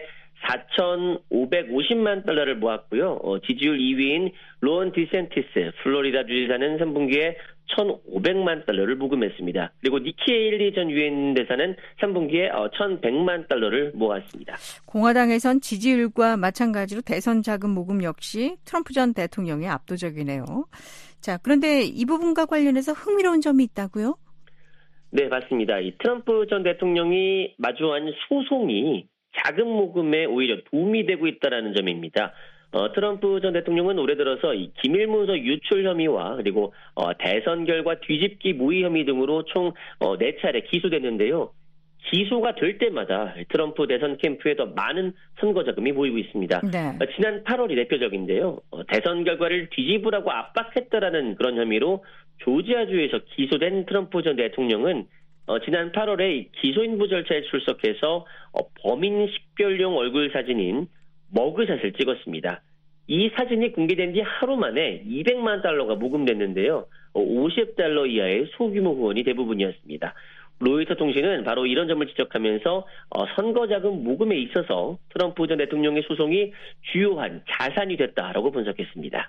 [SPEAKER 7] 4,550만 달러를 모았고요. 지지율 2위인 론 디센티스 플로리다 주지사는 3분기에 1,500만 달러를 모금했습니다. 그리고 니키 헤일리 전 유엔 대사는 3분기에 1,100만 달러를 모았습니다.
[SPEAKER 3] 공화당에선 지지율과 마찬가지로 대선 자금 모금 역시 트럼프 전 대통령이 압도적이네요. 자, 그런데 이 부분과 관련해서 흥미로운 점이 있다고요?
[SPEAKER 7] 네, 맞습니다. 이 트럼프 전 대통령이 마주한 소송이 자금 모금에 오히려 도움이 되고 있다는 점입니다. 트럼프 전 대통령은 올해 들어서 이 기밀문서 유출 혐의와 그리고 대선 결과 뒤집기 모의 혐의 등으로 총 4차례 기소됐는데요. 기소가 될 때마다 트럼프 대선 캠프에 더 많은 선거 자금이 모이고 있습니다.
[SPEAKER 3] 네.
[SPEAKER 7] 지난 8월이 대표적인데요. 대선 결과를 뒤집으라고 압박했다라는 그런 혐의로 조지아주에서 기소된 트럼프 전 대통령은 지난 8월에 기소인부 절차에 출석해서 범인 식별용 얼굴 사진인 머그샷을 찍었습니다. 이 사진이 공개된 뒤 하루 만에 200만 달러가 모금됐는데요. 50달러 이하의 소규모 후원이 대부분이었습니다. 로이터 통신은 바로 이런 점을 지적하면서 선거자금 모금에 있어서 트럼프 전 대통령의 소송이 주요한 자산이 됐다라고 분석했습니다.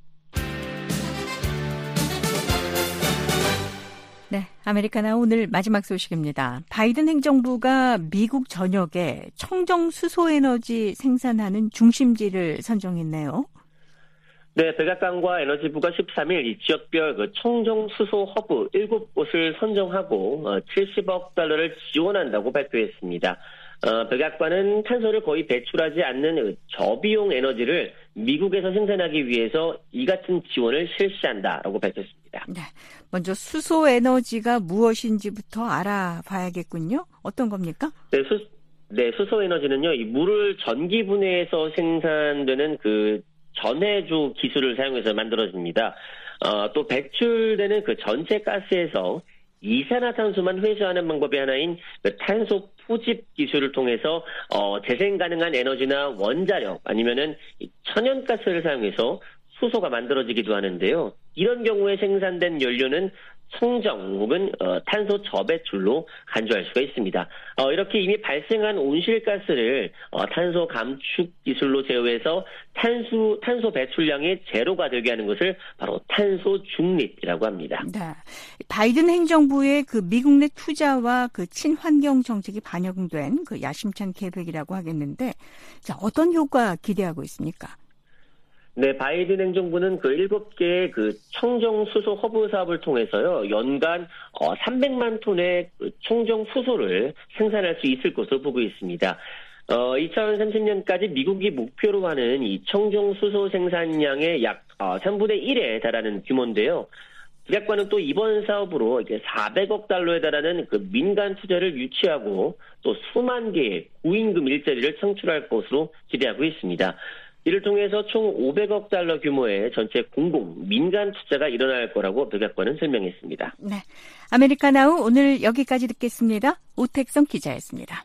[SPEAKER 3] 네, 아메리카나 오늘 마지막 소식입니다. 바이든 행정부가 미국 전역에 청정 수소에너지 생산하는 중심지를 선정했네요.
[SPEAKER 7] 네, 백악관과 에너지부가 13일 이 지역별 그 청정 수소 허브 7곳을 선정하고 70억 달러를 지원한다고 발표했습니다. 백악관은 탄소를 거의 배출하지 않는 저비용 에너지를 미국에서 생산하기 위해서 이 같은 지원을 실시한다라고 밝혔습니다.
[SPEAKER 3] 네, 먼저 수소 에너지가 무엇인지부터 알아봐야겠군요. 어떤 겁니까?
[SPEAKER 7] 네, 수소 에너지는요, 이 물을 전기 분해해서 생산되는 그 전해주 기술을 사용해서 만들어집니다. 또 배출되는 그 전체 가스에서 이산화탄소만 회수하는 방법의 하나인 그 탄소 포집 기술을 통해서 재생 가능한 에너지나 원자력 아니면은 천연가스를 사용해서 수소가 만들어지기도 하는데요. 이런 경우에 생산된 연료는 청정 혹은 탄소 저배출로 간주할 수가 있습니다. 이렇게 이미 발생한 온실가스를 탄소 감축 기술로 제어해서 탄소 배출량이 제로가 되게 하는 것을 바로 탄소 중립이라고 합니다.
[SPEAKER 3] 네, 바이든 행정부의 그 미국 내 투자와 그 친환경 정책이 반영된 그 야심찬 계획이라고 하겠는데, 자, 어떤 효과 기대하고 있습니까?
[SPEAKER 7] 네, 바이든 행정부는 그 7개의 그 청정 수소 허브 사업을 통해서요, 연간 300만 톤의 청정 수소를 생산할 수 있을 것으로 보고 있습니다. 2030년까지 미국이 목표로 하는 이 청정 수소 생산량의 약 3분의 1에 달하는 규모인데요. 백악관은 또 이번 사업으로 이제 400억 달러에 달하는 그 민간 투자를 유치하고 또 수만 개의 고임금 일자리를 창출할 것으로 기대하고 있습니다. 이를 통해서 총 500억 달러 규모의 전체 공공, 민간 투자가 일어날 거라고 백악관은 설명했습니다.
[SPEAKER 3] 네, 아메리카나우 오늘 여기까지 듣겠습니다. 오택성 기자였습니다.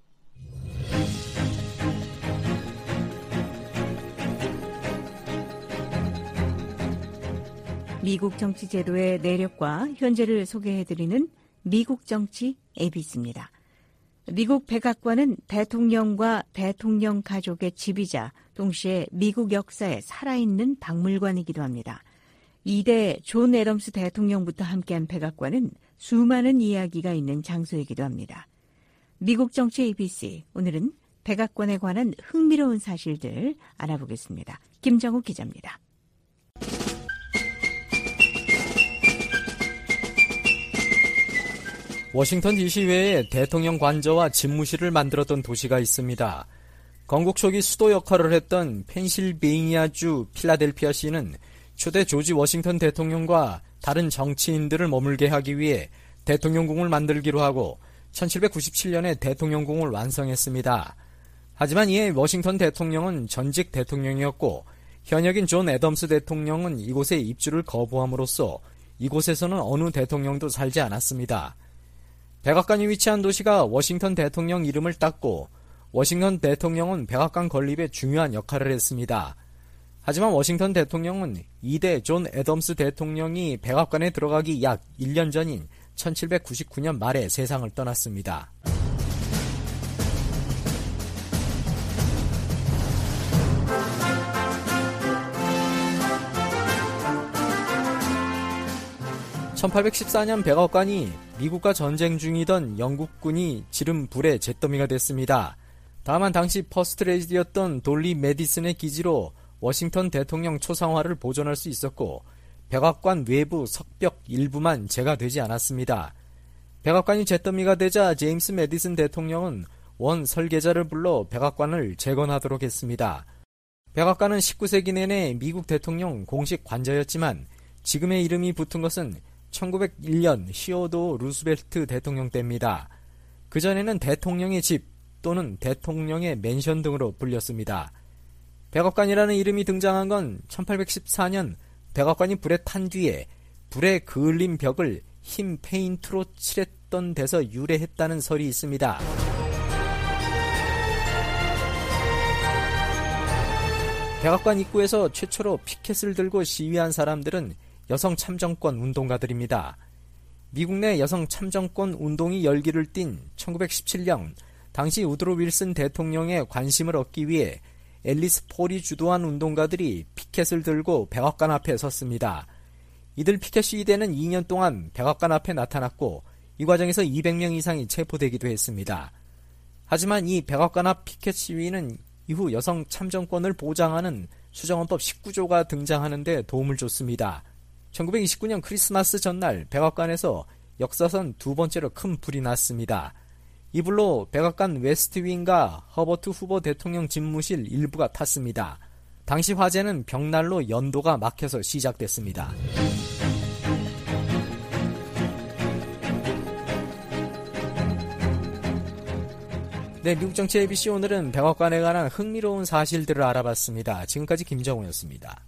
[SPEAKER 3] 미국 정치 제도의 내력과 현재를 소개해드리는 미국 정치 ABC입니다. 미국 백악관은 대통령과 대통령 가족의 집이자 동시에 미국 역사에 살아있는 박물관이기도 합니다. 2대 존 애덤스 대통령부터 함께한 백악관은 수많은 이야기가 있는 장소이기도 합니다. 미국 정치 ABC, 오늘은 백악관에 관한 흥미로운 사실들 알아보겠습니다. 김정우 기자입니다.
[SPEAKER 6] 워싱턴 DC 외에 대통령 관저와 집무실을 만들었던 도시가 있습니다. 건국 초기 수도 역할을 했던 펜실베이니아주 필라델피아시는 초대 조지 워싱턴 대통령과 다른 정치인들을 머물게 하기 위해 대통령궁을 만들기로 하고 1797년에 대통령궁을 완성했습니다. 하지만 이에 워싱턴 대통령은 전직 대통령이었고 현역인 존 애덤스 대통령은 이곳에 입주를 거부함으로써 이곳에서는 어느 대통령도 살지 않았습니다. 백악관이 위치한 도시가 워싱턴 대통령 이름을 땄고 워싱턴 대통령은 백악관 건립에 중요한 역할을 했습니다. 하지만 워싱턴 대통령은 2대 존 애덤스 대통령이 백악관에 들어가기 약 1년 전인 1799년 말에 세상을 떠났습니다. (1814년) 백악관이 미국과 전쟁 중이던 영국군이 지른 불의 잿더미가 됐습니다. 다만 당시 퍼스트 레이디였던 돌리 메디슨의 기지로 워싱턴 대통령 초상화를 보존할 수 있었고 백악관 외부 석벽 일부만 재가되지 않았습니다. 백악관이 잿더미가 되자 제임스 메디슨 대통령은 원 설계자를 불러 백악관을 재건하도록 했습니다. 백악관은 19세기 내내 미국 대통령 공식 관저였지만 지금의 이름이 붙은 것은 1901년 히어도 루스벨트 대통령 때입니다. 그전에는 대통령의 집 또는 대통령의 맨션 등으로 불렸습니다. 백악관이라는 이름이 등장한 건 1814년 백악관이 불에 탄 뒤에 불에 그을린 벽을 흰 페인트로 칠했던 데서 유래했다는 설이 있습니다. 백악관 입구에서 최초로 피켓을 들고 시위한 사람들은 여성 참정권 운동가들입니다. 미국 내 여성 참정권 운동이 열기를 띤 1917년 당시 우드로 윌슨 대통령의 관심을 얻기 위해 앨리스 폴이 주도한 운동가들이 피켓을 들고 백악관 앞에 섰습니다. 이들 피켓 시위대는 2년 동안 백악관 앞에 나타났고 이 과정에서 200명 이상이 체포되기도 했습니다. 하지만 이 백악관 앞 피켓 시위는 이후 여성 참정권을 보장하는 수정헌법 19조가 등장하는 데 도움을 줬습니다. 1929년 크리스마스 전날 백악관에서 역사상 두 번째로 큰 불이 났습니다. 이 불로 백악관 웨스트윙과 허버트 후보 대통령 집무실 일부가 탔습니다. 당시 화재는 벽난로 연도가 막혀서 시작됐습니다. 네, 미국 정치 ABC 오늘은 백악관에 관한 흥미로운 사실들을 알아봤습니다. 지금까지 김정우였습니다.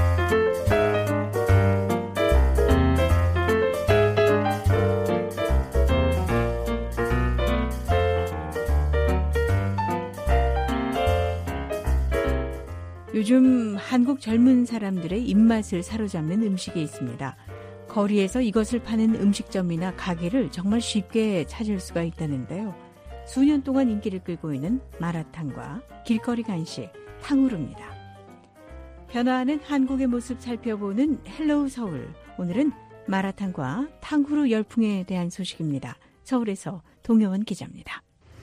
[SPEAKER 3] 요즘 한국 젊은 사람들의 입맛을 사로잡는 음식이 있습니다. 거리에서 이것을 파는 음식점이나 가게를 정말 쉽게 찾을 수가 있다는데요. 수년 동안 인기를 끌고 있는 마라탕과 길거리 간식, 탕후루입니다. 변화하는 한국의 모습 살펴보는 헬로우 서울. 오늘은 마라탕과 탕후루 열풍에 대한 소식입니다. 서울에서 동영원 기자입니다.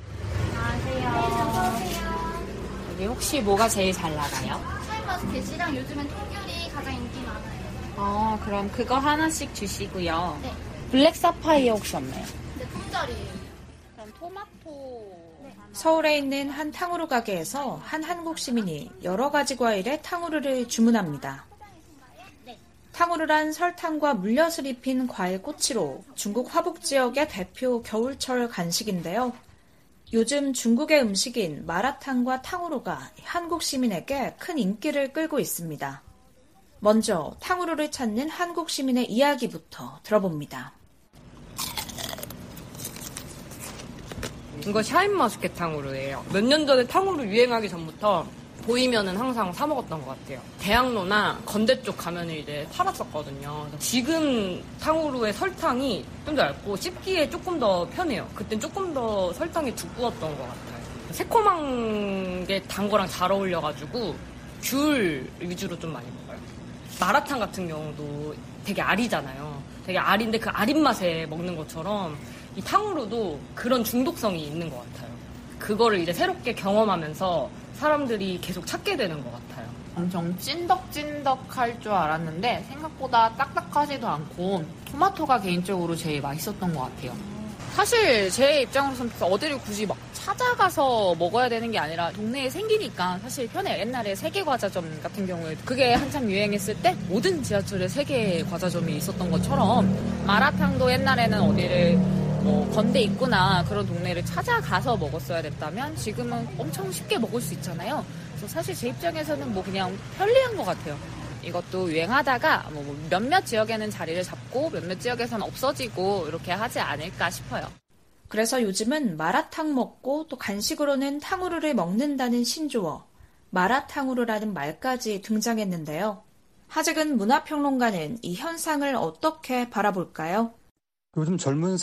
[SPEAKER 8] 안녕하세요.
[SPEAKER 9] 여기 혹시 뭐가 제일 잘 나가요?
[SPEAKER 8] 샤인머스 게시랑 요즘엔 통귤이 가장 인기 많아요.
[SPEAKER 9] 그럼 그거 하나씩 주시고요.
[SPEAKER 8] 네.
[SPEAKER 9] 블랙 사파이어 혹시 없나요?
[SPEAKER 8] 네, 통짜리예요.
[SPEAKER 9] 그럼 토마토.
[SPEAKER 8] 네.
[SPEAKER 10] 서울에 있는 한 탕후루 가게에서 한 한국 시민이 여러 가지 과일의 탕후루를 주문합니다.
[SPEAKER 8] 네.
[SPEAKER 10] 탕후루란 설탕과 물엿을 입힌 과일 꼬치로 중국 화북 지역의 대표 겨울철 간식인데요. 요즘 중국의 음식인 마라탕과 탕후루가 한국 시민에게 큰 인기를 끌고 있습니다. 먼저 탕후루를 찾는 한국 시민의 이야기부터 들어봅니다.
[SPEAKER 4] 이거 샤인머스켓 탕후루예요. 몇 년 전에 탕후루 유행하기 전부터 보이면은 항상 사 먹었던 것 같아요. 대학로나 건대 쪽 가면은 이제 팔았었거든요. 지금 탕후루의 설탕이 좀 더 얇고 씹기에 조금 더 편해요. 그땐 조금 더 설탕이 두꺼웠던 것 같아요. 새콤한 게 단 거랑 잘 어울려가지고 귤 위주로 좀 많이 먹어요. 마라탕 같은 경우도 되게 알이잖아요. 되게 알인데 그 알인 맛에 먹는 것처럼 이 탕후루도 그런 중독성이 있는 것 같아요. 그거를 이제 새롭게 경험하면서 사람들이 계속 찾게 되는 것 같아요.
[SPEAKER 9] 엄청 찐덕찐덕할 줄 알았는데 생각보다 딱딱하지도 않고 토마토가 개인적으로 제일 맛있었던 것 같아요. 사실 제 입장으로서는 어디를 굳이 막 찾아가서 먹어야 되는 게 아니라 동네에 생기니까 사실 편해요. 옛날에 세계과자점 같은 경우에 그게 한참 유행했을 때 모든 지하철에 세계과자점이 있었던 것처럼 마라탕도 옛날에는 어디를 건대 있구나 그런 동네를 찾아가서 먹었어야 됐다면 지금은 엄청 쉽게 먹을 수 있잖아요. 그래서 사실 제 입장에서는 그냥 편리한 것 같아요. 이것도 유행하다가 몇몇 지역에는 자리를 잡고 몇몇 지역에서는 없어지고 이렇게 하지 않을까 싶어요.
[SPEAKER 10] 그래서 요즘은 마라탕 먹고 또 간식으로는 탕후루를 먹는다는 신조어, 마라탕후루라는 말까지 등장했는데요. 하재근 문화평론가는 이 현상을 어떻게 바라볼까요?
[SPEAKER 11] 요즘 젊은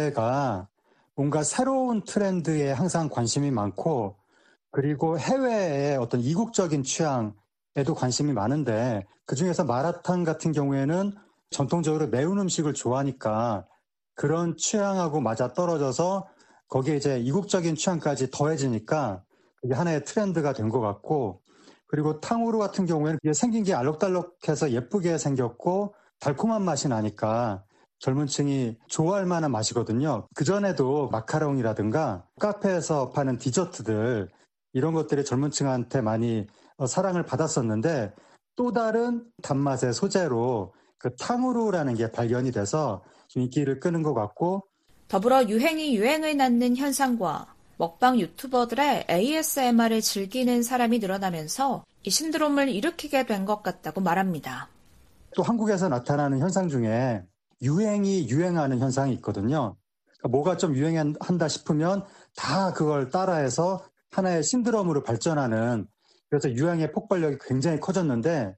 [SPEAKER 11] 세대가 뭔가 새로운 트렌드에 항상 관심이 많고 그리고 해외의 어떤 이국적인 취향에도 관심이 많은데 그중에서 마라탕 같은 경우에는 전통적으로 매운 음식을 좋아하니까 그런 취향하고 맞아떨어져서 거기에 이제 이국적인 취향까지 더해지니까 그게 하나의 트렌드가 된 것 같고 그리고 탕후루 같은 경우에는 생긴 게 알록달록해서 예쁘게 생겼고 달콤한 맛이 나니까 젊은 층이 좋아할 만한 맛이거든요. 그전에도 마카롱이라든가 카페에서 파는 디저트들 이런 것들이 젊은 층한테 많이 사랑을 받았었는데 또 다른 단맛의 소재로 그 탕후루라는 게 발견이 돼서 좀 인기를 끄는 것 같고
[SPEAKER 10] 더불어 유행이 유행을 낳는 현상과 먹방 유튜버들의 ASMR을 즐기는 사람이 늘어나면서 이 신드롬을 일으키게 된 것 같다고 말합니다.
[SPEAKER 11] 또 한국에서 나타나는 현상 중에 유행이 유행하는 현상이 있거든요. 그러니까 뭐가 좀 유행한다 싶으면 다 그걸 따라해서 하나의 신드롬으로 발전하는 그래서 유행의 폭발력이 굉장히 커졌는데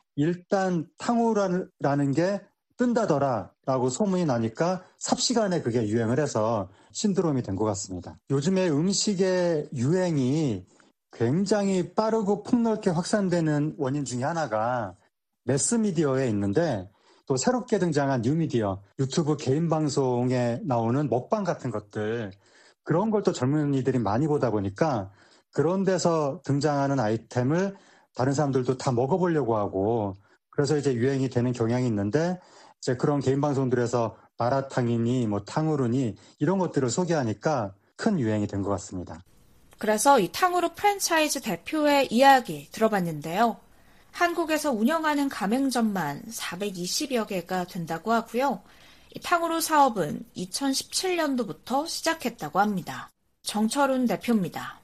[SPEAKER 11] 일단 탕후루라는 게 뜬다더라라고 소문이 나니까 삽시간에 그게 유행을 해서 신드롬이 된 것 같습니다. 요즘에 음식의 유행이 굉장히 빠르고 폭넓게 확산되는 원인 중에 하나가 매스미디어에 있는데 또 새롭게 등장한 뉴미디어, 유튜브 개인 방송에 나오는 먹방 같은 것들 그런 걸 또 젊은이들이 많이 보다 보니까 그런 데서 등장하는 아이템을 다른 사람들도 다 먹어보려고 하고 그래서 이제 유행이 되는 경향이 있는데 이제 그런 개인 방송들에서 마라탕이니 탕후루니 이런 것들을 소개하니까 큰 유행이 된 것 같습니다.
[SPEAKER 10] 그래서 이 탕후루 프랜차이즈 대표의 이야기 들어봤는데요. 한국에서 운영하는 가맹점만 420여 개가 된다고 하고요. 이 탕후루 사업은 2017년도부터 시작했다고 합니다. 정철훈 대표입니다.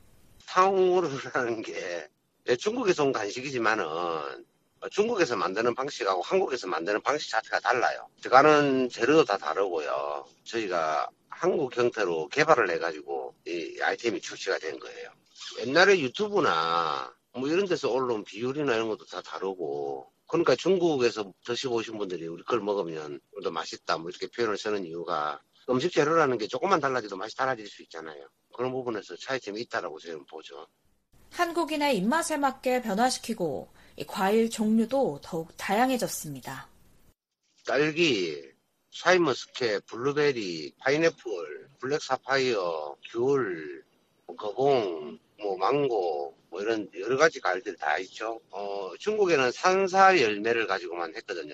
[SPEAKER 12] 탕후루라는 게 중국에서 온 간식이지만은 중국에서 만드는 방식하고 한국에서 만드는 방식 자체가 달라요. 들어가는 재료도 다 다르고요. 저희가 한국 형태로 개발을 해가지고 이 아이템이 출시가 된 거예요. 옛날에 유튜브나 이런 데서 올라온 비율이나 이런 것도 다 다르고 그러니까 중국에서 드셔보신 분들이 우리 걸 먹으면 좀 더 맛있다 이렇게 표현을 쓰는 이유가 음식 재료라는 게 조금만 달라져도 맛이 달라질 수 있잖아요. 그런 부분에서 차이점이 있다라고 저는 보죠.
[SPEAKER 10] 한국인의 입맛에 맞게 변화시키고 이 과일 종류도 더욱 다양해졌습니다.
[SPEAKER 12] 딸기, 샤인머스켓, 블루베리, 파인애플, 블랙 사파이어, 귤, 거봉, 망고 이런 여러 가지 과일들이 다 있죠. 중국에는 산사 열매를 가지고만 했거든요.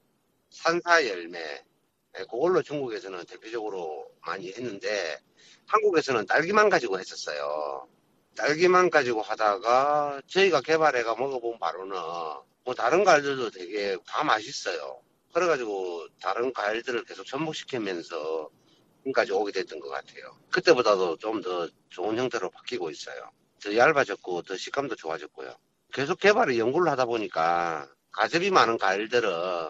[SPEAKER 12] 산사 열매. 그걸로 중국에서는 대표적으로 많이 했는데 한국에서는 딸기만 가지고 했었어요. 딸기만 가지고 하다가 저희가 개발해가 먹어본 바로는 다른 과일들도 되게 다 맛있어요. 그래가지고 다른 과일들을 계속 접목시키면서 지금까지 오게 됐던 것 같아요. 그때보다도 좀 더 좋은 형태로 바뀌고 있어요. 더 얇아졌고 더 식감도 좋아졌고요. 계속 개발을 연구를 하다 보니까 가접이 많은 과일들은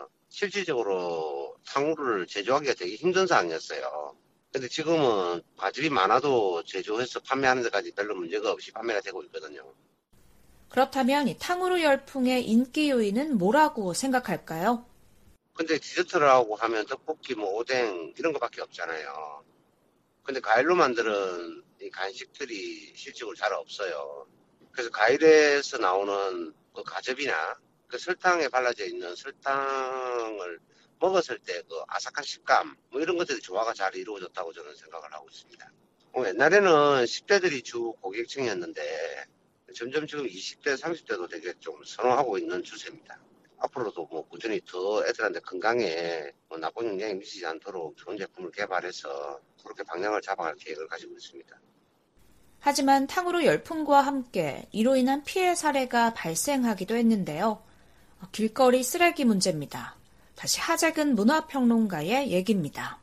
[SPEAKER 12] 실질적으로 탕후루를 제조하기가 되게 힘든 상황이었어요. 근데 지금은 과즙이 많아도 제조해서 판매하는 데까지 별로 문제가 없이 판매가 되고 있거든요.
[SPEAKER 10] 그렇다면 이 탕후루 열풍의 인기 요인은 뭐라고 생각할까요?
[SPEAKER 12] 근데 디저트라고 하면 떡볶이, 뭐 오뎅 이런 거밖에 없잖아요. 근데 과일로 만드는 이 간식들이 실질적으로 잘 없어요. 그래서 과일에서 나오는 그 과즙이나 그 설탕에 발라져 있는 설탕을 먹었을 때 그 아삭한 식감, 뭐 이런 것들이 조화가 잘 이루어졌다고 저는 생각을 하고 있습니다. 옛날에는 10대들이 주 고객층이었는데 점점 지금 20대, 30대도 되게 좀 선호하고 있는 추세입니다. 앞으로도 뭐 꾸준히 더 애들한테 건강에 나쁜 영향이 미치지 않도록 좋은 제품을 개발해서 그렇게 방향을 잡아갈 계획을 가지고 있습니다.
[SPEAKER 10] 하지만 탕후루 열풍과 함께 이로 인한 피해 사례가 발생하기도 했는데요. 길거리 쓰레기 문제입니다. 다시 하재근 문화평론가의 얘기입니다.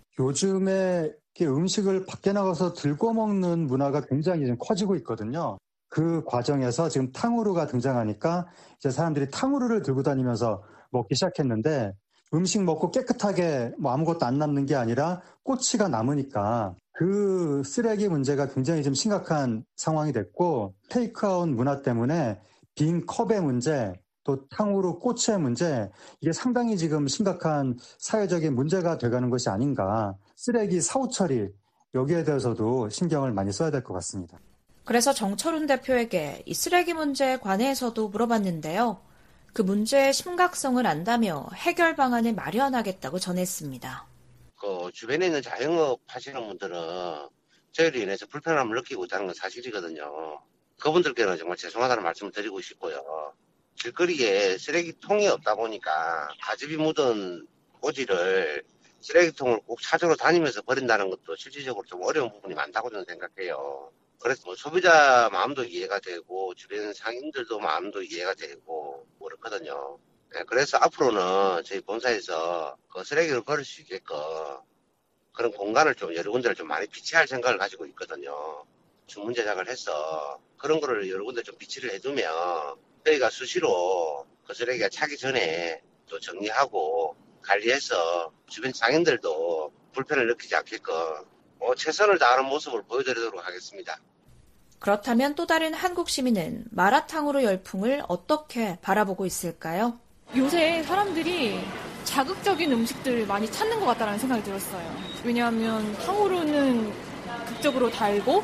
[SPEAKER 11] 요즘에 음식을 밖에 나가서 들고 먹는 문화가 굉장히 좀 커지고 있거든요. 그 과정에서 지금 탕후루가 등장하니까 이제 사람들이 탕후루를 들고 다니면서 먹기 시작했는데 음식 먹고 깨끗하게 뭐 아무것도 안 남는 게 아니라 꼬치가 남으니까 그 쓰레기 문제가 굉장히 좀 심각한 상황이 됐고 테이크아웃 문화 때문에 빈 컵의 문제 또 탕후루 꼬치의 문제 이게 상당히 지금 심각한 사회적인 문제가 돼가는 것이 아닌가. 쓰레기 사후 처리 여기에 대해서도 신경을 많이 써야 될 것 같습니다.
[SPEAKER 10] 그래서 정철훈 대표에게 이 쓰레기 문제에 관해서도 물어봤는데요. 그 문제의 심각성을 안다며 해결 방안을 마련하겠다고 전했습니다.
[SPEAKER 12] 그 주변에 있는 자영업 하시는 분들은 저희로 인해서 불편함을 느끼고 있다는 건 사실이거든요. 그분들께는 정말 죄송하다는 말씀을 드리고 싶고요. 길거리에 쓰레기통이 없다 보니까 가즙이 묻은 꼬지를 쓰레기통을 꼭 찾으러 다니면서 버린다는 것도 실질적으로 좀 어려운 부분이 많다고 저는 생각해요. 그래서 뭐 소비자 마음도 이해가 되고 주변 상인들도 마음도 이해가 되고 그렇거든요. 네, 그래서 앞으로는 저희 본사에서 그 쓰레기를 버릴 수 있게끔 그런 공간을 좀 여러 군데를 좀 많이 비치할 생각을 가지고 있거든요. 주문 제작을 해서 그런 거를 여러 군데 좀 비치를 해두면 저희가 수시로 그 쓰레기가 차기 전에 또 정리하고 관리해서 주변 상인들도 불편을 느끼지 않게끔 최선을 다하는 모습을 보여드리도록 하겠습니다.
[SPEAKER 10] 그렇다면 또 다른 한국 시민은 마라탕후루 열풍을 어떻게 바라보고 있을까요?
[SPEAKER 13] 요새 사람들이 자극적인 음식들을 많이 찾는 것 같다는 생각이 들었어요. 왜냐하면 탕후루는 극적으로 달고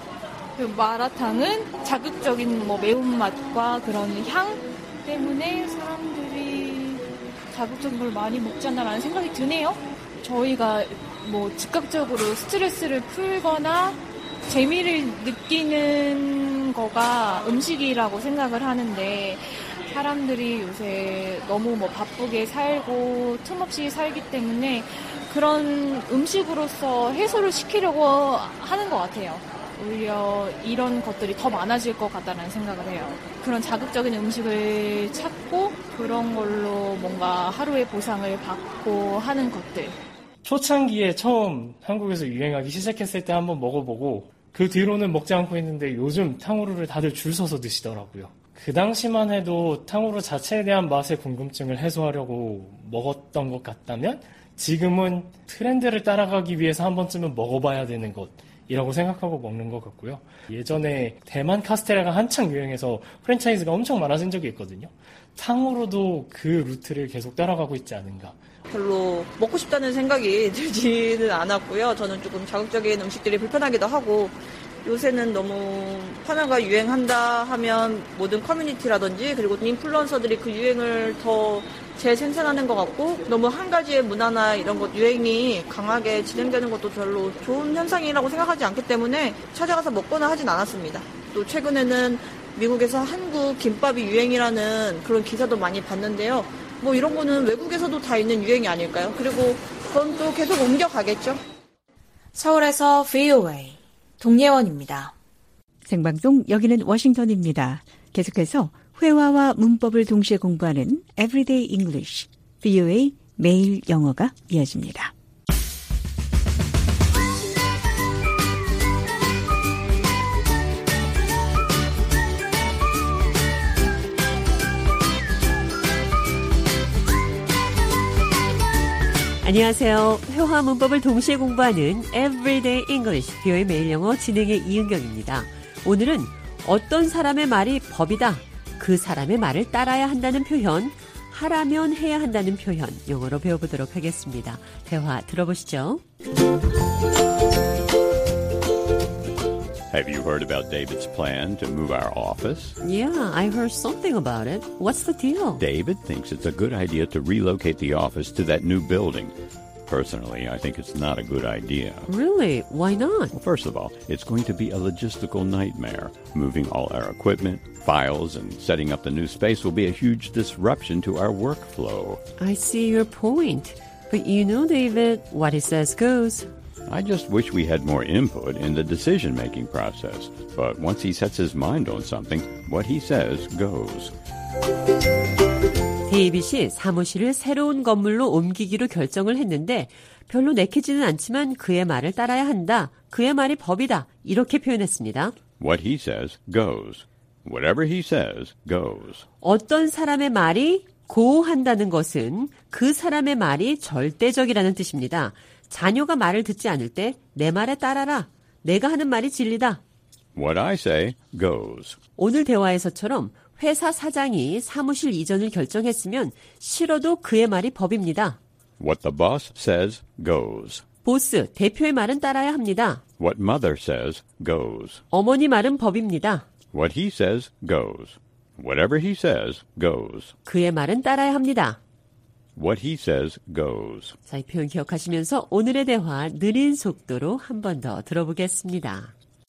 [SPEAKER 13] 마라탕은 자극적인 매운맛과 그런 향 때문에 사람들이 자극적인 걸 많이 먹지 않나라는 생각이 드네요. 저희가 즉각적으로 스트레스를 풀거나 재미를 느끼는 거가 음식이라고 생각을 하는데 사람들이 요새 너무 바쁘게 살고 틈없이 살기 때문에 그런 음식으로서 해소를 시키려고 하는 것 같아요. 오히려 이런 것들이 더 많아질 것 같다는 생각을 해요. 그런 자극적인 음식을 찾고 그런 걸로 뭔가 하루의 보상을 받고 하는 것들.
[SPEAKER 14] 초창기에 처음 한국에서 유행하기 시작했을 때 한번 먹어보고 그 뒤로는 먹지 않고 있는데 요즘 탕후루를 다들 줄 서서 드시더라고요. 그 당시만 해도 탕후루 자체에 대한 맛의 궁금증을 해소하려고 먹었던 것 같다면 지금은 트렌드를 따라가기 위해서 한 번쯤은 먹어봐야 되는 것이라고 생각하고 먹는 것 같고요. 예전에 대만 카스테라가 한창 유행해서 프랜차이즈가 엄청 많아진 적이 있거든요. 탕후루도 그 루트를 계속 따라가고 있지 않은가.
[SPEAKER 15] 별로 먹고 싶다는 생각이 들지는 않았고요. 저는 조금 자극적인 음식들이 불편하기도 하고 요새는 너무 화면가 유행한다 하면 모든 커뮤니티라든지 그리고 인플루언서들이 그 유행을 더 재생산하는 것 같고 너무 한 가지의 문화나 이런 것 유행이 강하게 진행되는 것도 별로 좋은 현상이라고 생각하지 않기 때문에 찾아가서 먹거나 하진 않았습니다. 또 최근에는 미국에서 한국 김밥이 유행이라는 그런 기사도 많이 봤는데요. 이런 거는 외국에서도 다 있는 유행이 아닐까요? 그리고 그건 또 계속 옮겨가겠죠.
[SPEAKER 10] 서울에서 VOA 동예원입니다.
[SPEAKER 3] 생방송 여기는 워싱턴입니다. 계속해서 회화와 문법을 동시에 공부하는 Everyday English, VOA 매일 영어가 이어집니다.
[SPEAKER 16] 안녕하세요. 회화 문법을 동시에 공부하는 Everyday English, VOA 매일 영어 진행의 이은경입니다. 오늘은 어떤 사람의 말이 법이다, 그 사람의 말을 따라야 한다는 표현, 하라면 해야 한다는 표현, 영어로 배워보도록 하겠습니다. 대화 들어보시죠.
[SPEAKER 17] Have you heard about David's plan to move our office?
[SPEAKER 16] Yeah, I heard something about it. What's the deal?
[SPEAKER 17] David thinks it's a good idea to relocate the office to that new building. Personally, I think it's not a good idea.
[SPEAKER 16] Really? Why not?
[SPEAKER 17] Well, first of all, it's going to be a logistical nightmare. Moving all our equipment, files, and setting up the new space will be a huge disruption to our workflow.
[SPEAKER 16] I see your point. But you know, David, what he says goes.
[SPEAKER 17] I just wish we had more input in the decision-making process. But once he sets his mind on something, what he says goes.
[SPEAKER 16] 데이빗이 사무실을 새로운 건물로 옮기기로 결정을 했는데 별로 내키지는 않지만 그의 말을 따라야 한다. 그의 말이 법이다. 이렇게 표현했습니다.
[SPEAKER 17] What he says goes. Whatever he says goes.
[SPEAKER 16] 어떤 사람의 말이 고한다는 것은 그 사람의 말이 절대적이라는 뜻입니다. 자녀가 말을 듣지 않을 때 내 말에 따라라. 내가 하는 말이 진리다.
[SPEAKER 17] What I say goes.
[SPEAKER 16] 오늘 대화에서처럼 회사 사장이 사무실 이전을 결정했으면 싫어도 그의 말이 법입니다.
[SPEAKER 17] What the boss says goes.
[SPEAKER 16] 보스, 대표의 말은 따라야 합니다.
[SPEAKER 17] What mother says goes.
[SPEAKER 16] 어머니 말은 법입니다.
[SPEAKER 17] What he says goes. Whatever he says goes.
[SPEAKER 16] 그의 말은 따라야 합니다.
[SPEAKER 17] What he says goes.
[SPEAKER 16] 자, 이 표현 기억하시면서 오늘의 대화 느린 속도로 한 번 더 들어보겠습니다.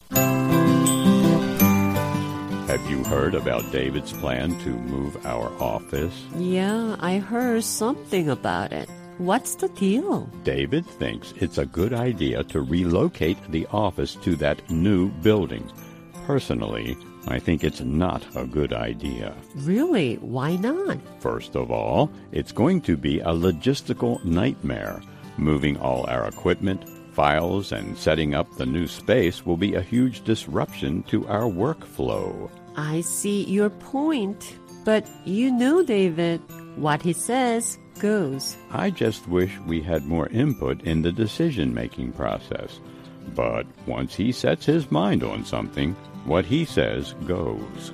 [SPEAKER 17] Have you heard about David's plan to move our office?
[SPEAKER 16] Yeah, I heard something about it. What's the deal?
[SPEAKER 17] David thinks it's a good idea to relocate the office to that new building. Personally, I think it's not a good idea.
[SPEAKER 16] Really? Why not?
[SPEAKER 17] First of all, it's going to be a logistical nightmare. Moving all our equipment, files, and setting up the new space will be a huge disruption to our workflow.
[SPEAKER 16] I see your point. But you know, David, what he says goes.
[SPEAKER 17] I just wish we had more input in the decision-making process. But once he sets his mind on something, what he says goes.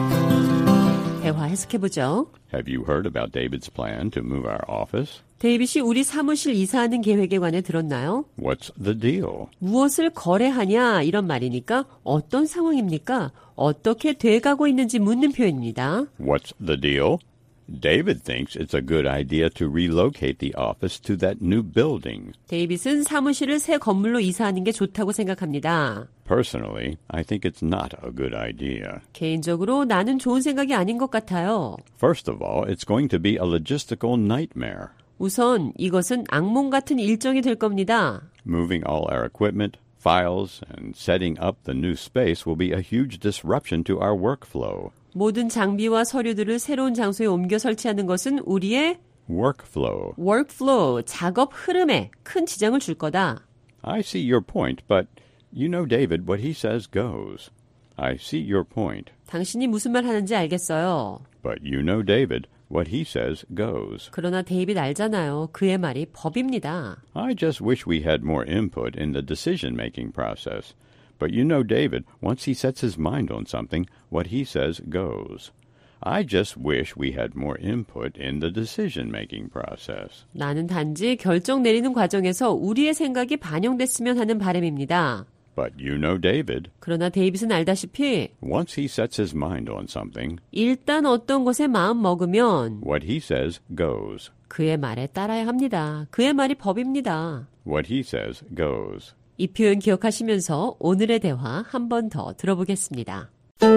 [SPEAKER 16] 대화 해석해보죠.
[SPEAKER 17] Have you heard about David's plan to move our office?
[SPEAKER 16] 데이빗이 우리 사무실 이사하는 계획에 관해 들었나요?
[SPEAKER 17] What's the deal?
[SPEAKER 16] 무엇을 거래하냐 이런 말이니까 어떤 상황입니까? 어떻게 돼가고 있는지 묻는 표현입니다.
[SPEAKER 17] What's the deal? David thinks it's a good idea to relocate the office to that new building.
[SPEAKER 16] 데이빗은 사무실을 새 건물로 이사하는 게 좋다고 생각합니다.
[SPEAKER 17] Personally, I think it's not a good idea.
[SPEAKER 16] 개인적으로 나는 좋은 생각이 아닌 것 같아요.
[SPEAKER 17] First of all, it's going to be a logistical nightmare.
[SPEAKER 16] 우선 이것은 악몽 같은 일정이 될 겁니다.
[SPEAKER 17] Moving all our equipment, files, and setting up the new space will be a huge disruption to our workflow.
[SPEAKER 16] 모든 장비와 서류들을 새로운 장소에 옮겨 설치하는 것은 우리의 workflow, 작업 흐름에 큰 지장을 줄 거다.
[SPEAKER 17] I see your point, but you know, David, what he says goes. I see your point.
[SPEAKER 16] 당신이 무슨 말 하는지 알겠어요.
[SPEAKER 17] But you know, David, what he says goes.
[SPEAKER 16] 그러나 데이빗 알잖아요. 그의 말이 법입니다.
[SPEAKER 17] I just wish we had more input in the decision-making process. But you know, David, once he sets his mind on something, what he says goes. I just wish we had more input in the decision-making process.
[SPEAKER 16] 나는 단지 결정 내리는 과정에서 우리의 생각이 반영됐으면 하는 바람입니다.
[SPEAKER 17] But you know, David.
[SPEAKER 16] 그러나 데이빗은 알다시피
[SPEAKER 17] Once he sets his mind on something,
[SPEAKER 16] 일단 어떤 것에 마음 먹으면
[SPEAKER 17] what he says goes.
[SPEAKER 16] 그의 말에 따라야 합니다. 그의 말이 법입니다.
[SPEAKER 17] What he says goes.
[SPEAKER 16] 이 표현 기억하시면서 오늘의 대화 한 번 더 들어보겠습니다.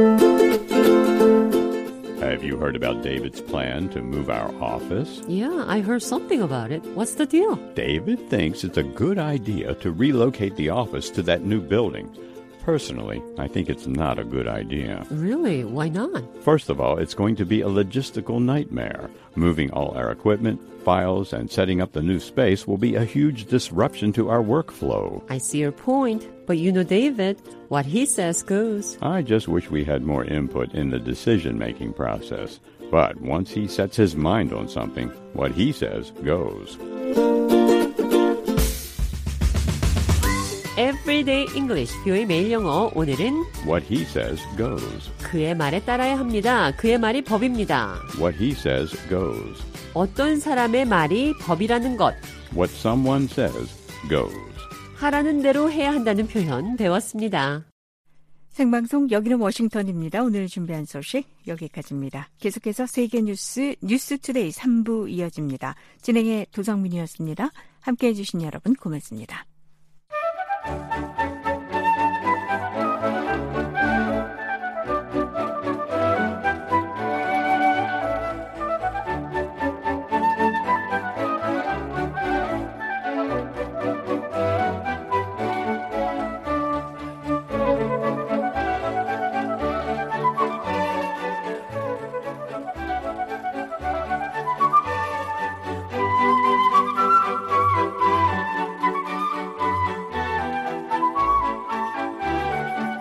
[SPEAKER 17] Have you heard about David's plan to move our office?
[SPEAKER 16] Yeah, I heard something about it. What's the deal?
[SPEAKER 17] David thinks it's a good idea to relocate the office to that new building. Personally, I think it's not a good idea.
[SPEAKER 16] Really? Why not?
[SPEAKER 17] First of all, it's going to be a logistical nightmare. Moving all our equipment, files, and setting up the new space will be a huge disruption to our workflow.
[SPEAKER 16] I see your point, but you know, David, what he says goes.
[SPEAKER 17] I just wish we had more input in the decision-making process. But once he sets his mind on something, what he says goes.
[SPEAKER 16] Everyday English, 뷰의 매일 영어. 오늘은
[SPEAKER 17] What he says goes.
[SPEAKER 16] 그의 말에 따라야 합니다. 그의 말이 법입니다.
[SPEAKER 17] What he says goes.
[SPEAKER 16] 어떤 사람의 말이 법이라는 것.
[SPEAKER 17] What someone says goes.
[SPEAKER 16] 하라는 대로 해야 한다는 표현 배웠습니다.
[SPEAKER 3] 생방송 여기는 워싱턴입니다. 오늘 준비한 소식 여기까지입니다. 계속해서 세계 뉴스투데이 3부 이어집니다. 진행의 도성민이었습니다. 함께해 주신 여러분 고맙습니다.